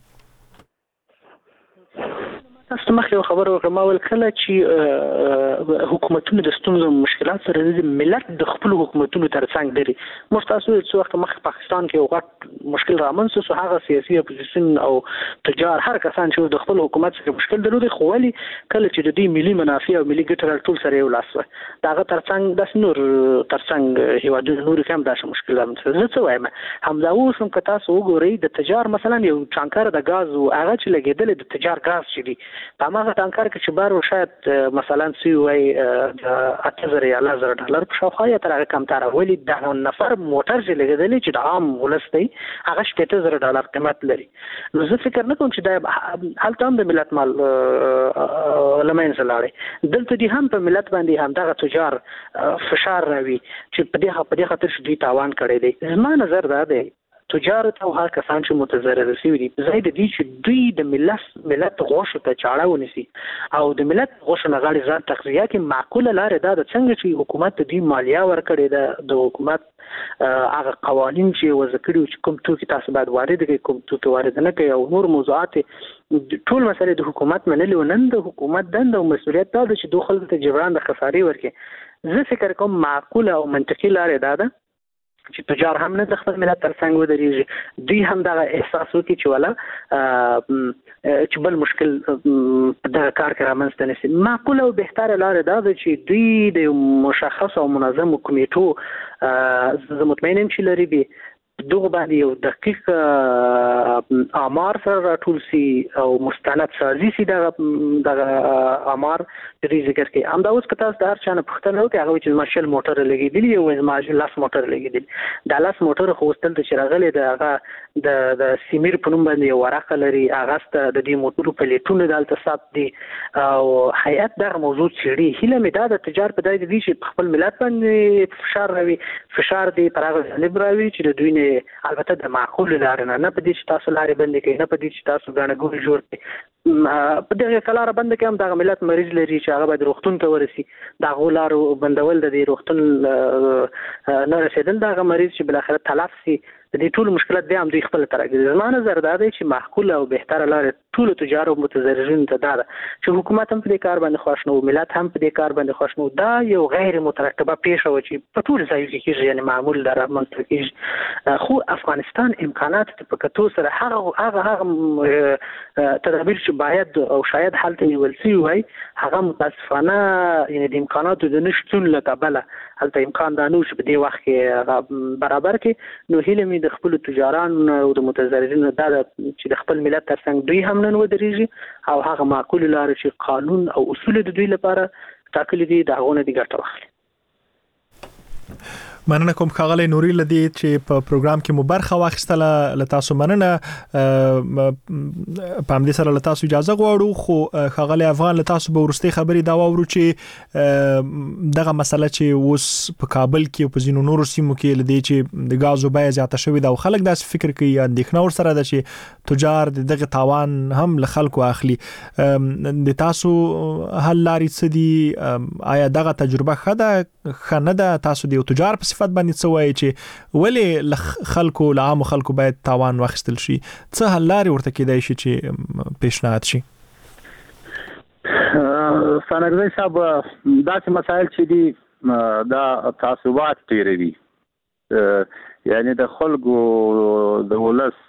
تاسو مخکې یو خبره وکړه ما ویل کله چې حکومتونه د ستونزو مشکلات سره د ملت د خپل حکومتونو ترڅنګ دري. موږ تاسو څو وخت مخکې پاکستان کې یو غټ مشکل رامنځته شو هغه سیاسي اپوزیشن او تجار هر کسان چې د خپل حکومت سره مشکل درلود خو ولي کله چې د دې ملي منافع او ملي ګټه ټول سره یو لاس داغه ترڅنګ د نور ترڅنګ هیوادونو نور کوم داسې مشکل رامنځته. زه څه وایم همدا اوس هم که تاسو وګورئ د تجار مثلا یو ټانکر د غاز او هغه چې لګیدل د تجار غاز چې دی په هغه ټانکر کې چې بار شاید مثلا سی وای $8000 یا $1000 په شاوخوا یا تر هغه کم تر ولې د نفر موټر چې لګیدل چې د عام ولستي هغه $8000 قیمت لري. نو زه فکر نه کوم چې دا حالت هم د ملت مال لمن سلاړي دلته دي هم په ملت باندې هم دغه تجار فشار راوي چې په دې خاطر چې دوی تاوان کړی دی. زما نظر دا دی تجار ته هغه کسان چې متضرر شوي دي زائد دي چې دوی د ملت غوښه ته چاړه ونیسي او د ملت غوښه نه غاړي ځان تغذیه کې معقوله لار ده د څنګه چې حکومت د دې مالیه ورکړي د حکومت هغه قوانين چې وضع کړي چې کوم توکي تاسو باید وارد کړئ کوم توکي وارد نه کړئ او نور موضوعات ټول مسله د حکومت منلي ونن د حکومت دنده او مسؤلیت دا چې دوه خلک ته جبران د خسارې ورکړي زه فکر کوم معقوله او منطقي لار ده چې تجار هم نه د خپل ملت ترڅنګ ودرېږي دوی هم دا احساس وکړي چې ولا چې بل مشکل د کار کې رامنځته نشي معقوله او بهتره لار ده چې دوی د مشخص او منظم کمیټو زه مطمئن یم چې لري به دغه باندې یو دقیق آمار سره راټول سي او مستند سازي سي د آمار د دې ذکر کې هم دا اوس کته د هر چا نه پوښتنه وکړي هغه چې مارشل موټر لګیدلی او مارشل لاس موټر لګیدلی د لاس موټر خو ستل چې راغلي د هغه د سیمیر په نوم باندې یو ورقه لري هغه ست د دې موټر په لیټونه دالته سات دي او هیئت دغه موضوع چیرې هله مې د تجار په دای دي چې خپل ملت باندې فشار دی پر هغه جانب راوي چې د دوی نه البته د معقول لار نه په دې چې تاسو لارې بند کړئ نه په دې چې تاسو غاڼه ګوري جوړ کړئ په دغه کلاره بند کې هم د ملت مریض لري چې هغه باید روغتون ته ورسي دا غولار بندول د روغتون نه رسیدل دا مریض چې بل اخر تلف سي د دې ټول مشکلات به هم دوی خپل ترګي زمانه نظر دا دی چې معقوله او بهتره لار ټول تجار او متضررین ته دا چې حکومت هم په دې کار باندې خوښ نه ملت هم په دې کار باندې خوښ نه دا یو غیر مترتبه پیښه و چې په ټول ځای کې کېږي یعنی معمول در منطقي خو افغانستان امکانات په کتو سره هغه تدابیر چې باید او شاید حالت نیول شي وای هغه متاسفانه یعنی د امکاناتو د نشټون له کبله هلته امکان دا نو چې په دې وخت کې برابر کې نو هیله د خپل تجاران او د متضررین دا چې د خپل ملت ترڅنګ دوی هم نن ودرېږي او هغه معقول لار چې قانون او اصول د دوی لپاره ټاکلي دي دا غوونه دي ګټه واخلي مننه کوم ښاغلی نوري لدی چې په پروګرام کې مو برخه واخیستله له تاسو مننه په همدې سره له تاسو اجازه غواړو خو ښاغلی افغان له تاسو به وروستۍ خبرې دا واورو چې دغه مسله چې اوس په کابل کې په ځینو نورو سیمو کې لدی چې د غازو بیه زیاته شوې ده او خلک داسې فکر کوي یا اندېښنه ورسره ده چې تجار دغه تاوان هم له خلکو اخلي د تاسو حل لارې څه دي آیا دغه تجربه ښه نه ده تاسو د تجار په صفت باندې څه وایي چې ولې خلکو له عامو خلکو باید تاوان واخیستل شي څه حل لارې ورته کېدای شي چې پیشنهاد شي سانګزی صاحب داسې مسایل چې دي دا تعصبات ډېروي یعنی د خلکو د ولس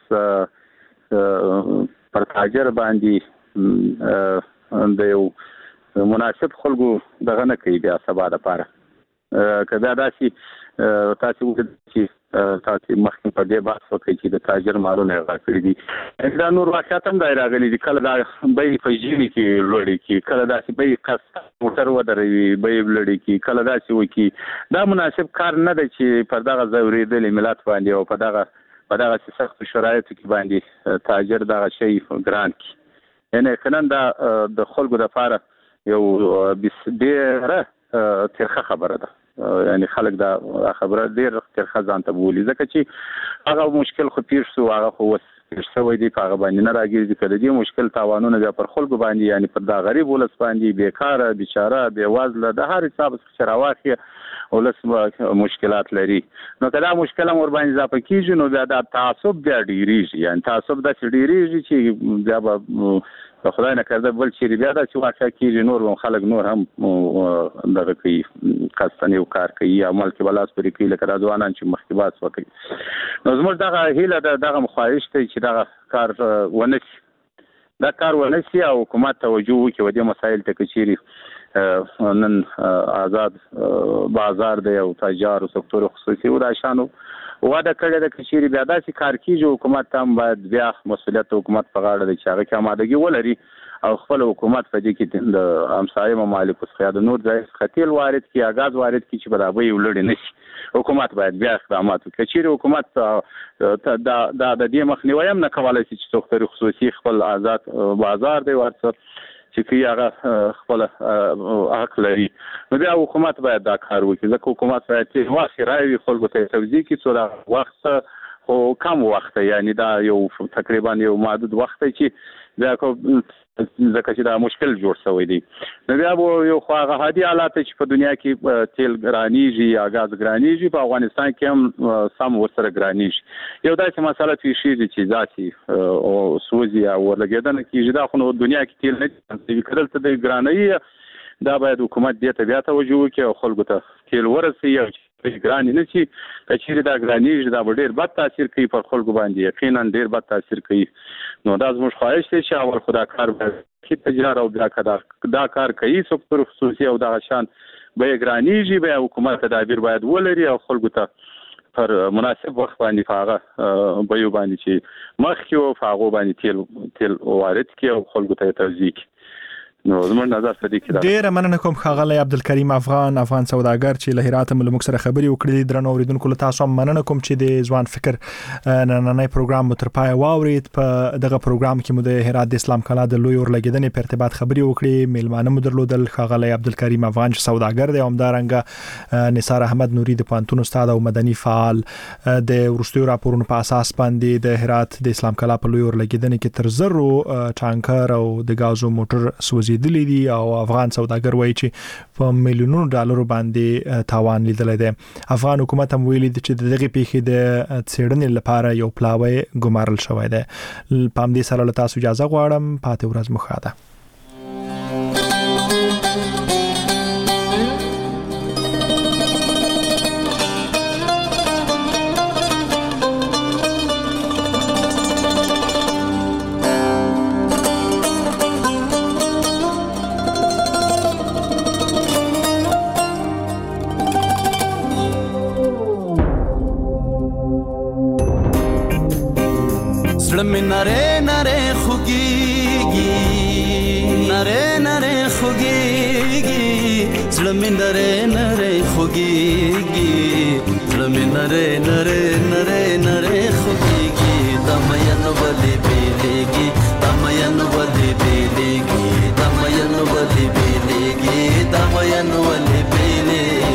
پر تاجر باندې د یو مناسب خلکو دغه نه کوي بیا سبا لپاره کدا داسې تاسو چې تاسو مخکې په دې بحث وکړئ چې د تاجر مالونه غاکړي دي دا نور واقعیت هم دا راغلي دي کله دا به په ژمي کې لوړي کې کله داسې به کس موټر ودروي به لوړي کې کله داسې وکي دا مناسب کار نه دی چې پر دغه ضروري ملت باندې او په دغه سخت شرایطو کې باندې تاجر دغه شی ګران کی یعنی کنه دا د خلکو د لپاره یو ډیره ترخه خبره ده یعنی خلک دا خبره ډیر ترخه ځان ته بولي ځکه چې هغه مشکل خو پیښ شو هغه خو پیښ شوی دی هغه باندې نه راګرځي کله دې مشکل تاوانونه بیا پر خلکو باندې یعنی پر دا غریب ولس باندې بیکاره بیچاره بیوازله د هر حساب څخه راوخی ولس مشکلات لري نو کله مشکل ور باندې اضافه کیږي نو دا تعصب بیا ډیریږي یعنی تعصب د ډیریږي چې بیا به خدای نه کړه بل چې بیا دا چې واقع کیږي نور خلک نور هم دغه کوي کاستنی او کار کوي عمل کې بلاس پرې کوي لکه ځوانان چې مخکبات وکړي نو زموږ دغه هیله دغه مخواهش ته چې دغه کار ونشي او حکومت توجه وکړي و دې مسایل ته کچيري نن آزاد بازار دی او تجار او سکتور خصوصي و دا شانو واده کړی د کچيري بیا داسې کار کیږي حکومت هم باید بیا مسؤلیت حکومت په غاړه د چاغه کې آمادګي ولري او خپل حکومت په دې کې د همسایه ممالکو څخه د نور ځای خطیل وارد کی غاز وارد کی چې برابرې ولړي نشي حکومت باید بیا اقدامات وکړي چې حکومت د دې مخنیوي هم نه کولای شي چې سکتور خصوصي خپل آزاد بازار دی ورته چې هغه خپل حق لري نو بیا حکومت باید دا کار وکړي ځکه حکومت باید چې واخیرای خلکو ته توضیح کړي څو دا وخت خو کم وخت یعنی دا یو تقریبا یو محدود وخت چې دا ځکه چې دا مشکل جوړ شوی دی نو بیا یو خو هغه عادي حالات چې په دنیا کې تیل ګرانیږي یا غاز ګرانیږي په افغانستان کې هم سم ورسره ګرانیږي یو داسې مسله پیښیږي چې ذاتي او سوزي او ورلګېدنه کېږي دا خو نو دنیا کې تیل نه کېدل ته د ګرانۍ دا باید حکومت دې ته بیا توجه وکړي او خلکو ته تیل ورسي او ګرانې نه شي کچېرې دا ګرانیږي دا به ډېر بد تاثیر کوي پر خلکو باندې یقینا ډېر بد تاثیر کوي نو دا زموږ خواهش دی چې اول خو دا کار باید تجار او دا کار کوي څوک پر خصوصي او دغه شان به یې ګرانیږي بیا حکومت تدابیر باید ولري او خلکو ته پر مناسب وخت باندې فاغه بیو باندې چې مخکې او فاغو باندې تیل وارد کړي او خلکو ته توزیع کړي نو زموږ نظر صدیق دا ډیر مننه کوم ښاغلی عبدالکریم افغان سوداګر چې له هرات له موږ سره خبرې وکړې درنو اوریدونکو له تاسو هم مننه کوم چې د ځوان فکر نننۍ پروګرام مو تر پای واورید په دغه پروګرام کې مو د هرات د اسلام کلا د لوی اورلګیدنې په ارتباط خبرې وکړې میلمانه مو درلودل ښاغلی عبدالکریم افغان چې سوداګر دی همدارنګه نثار احمد نوري د پوهنتون استاد او مدني فعال د وروستیو راپورونو په اساس باندې د هرات د اسلام کلا په لوی اورلګیدنې کې تر زرو ټانکر او د غازو موټر سوزیدلی دي او افغان سوداګر وایي چې په میلیونونو ډالرو باندې تاوان لیدل دي افغان حکومت هم ویلي چې دغه پیښې د څېړنې لپاره یو پلاوی ګمارل شوی دی په همدې سره له تاسو اجازه غواړم پاتې ورځ مو ښه ده نره نره خوگیگی نره نره خوگیگی زلم نره نره خوگیگی زلم نره نره نره نره خوگیگی دمین ولی بیلیگی دمین ولی بیلیگی دمین ولی بیلیگی دمین ولی بیلیگی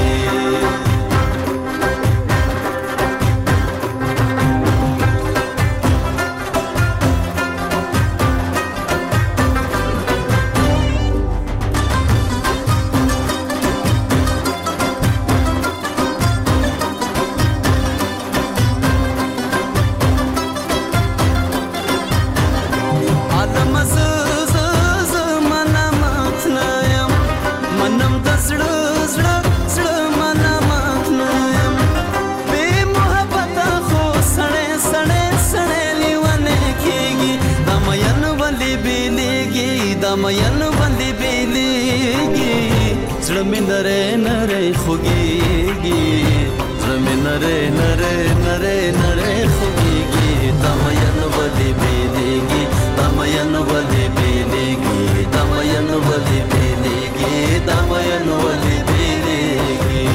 دمین ولی بیلیگی زلم نره نره خوگیگی زلم نره نره نره نره خوگیگی دمین ولی بیلیگی دمین ولی بیلیگی دمین ولی بیلیگی دمین ولی بیلیگی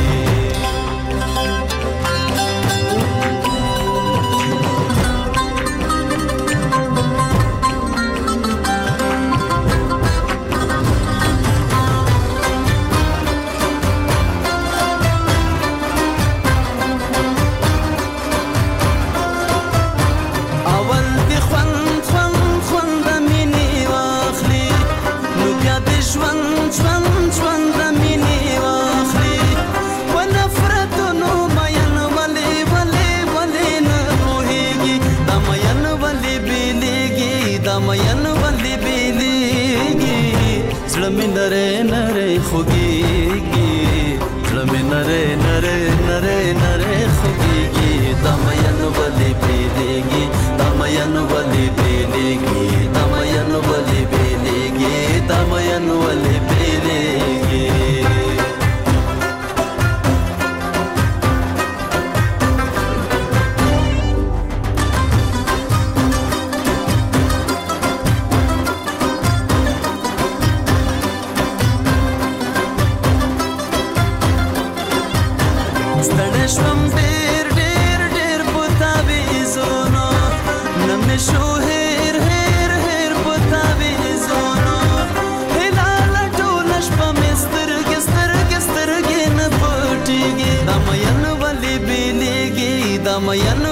نره نره خوگیگی زلم نره نره نره نره خوگیگی دمین ولی بیلیگی دمین ولی بیلیگی دمین ولی بیلیگی دمین ولی بیلیگی Mayan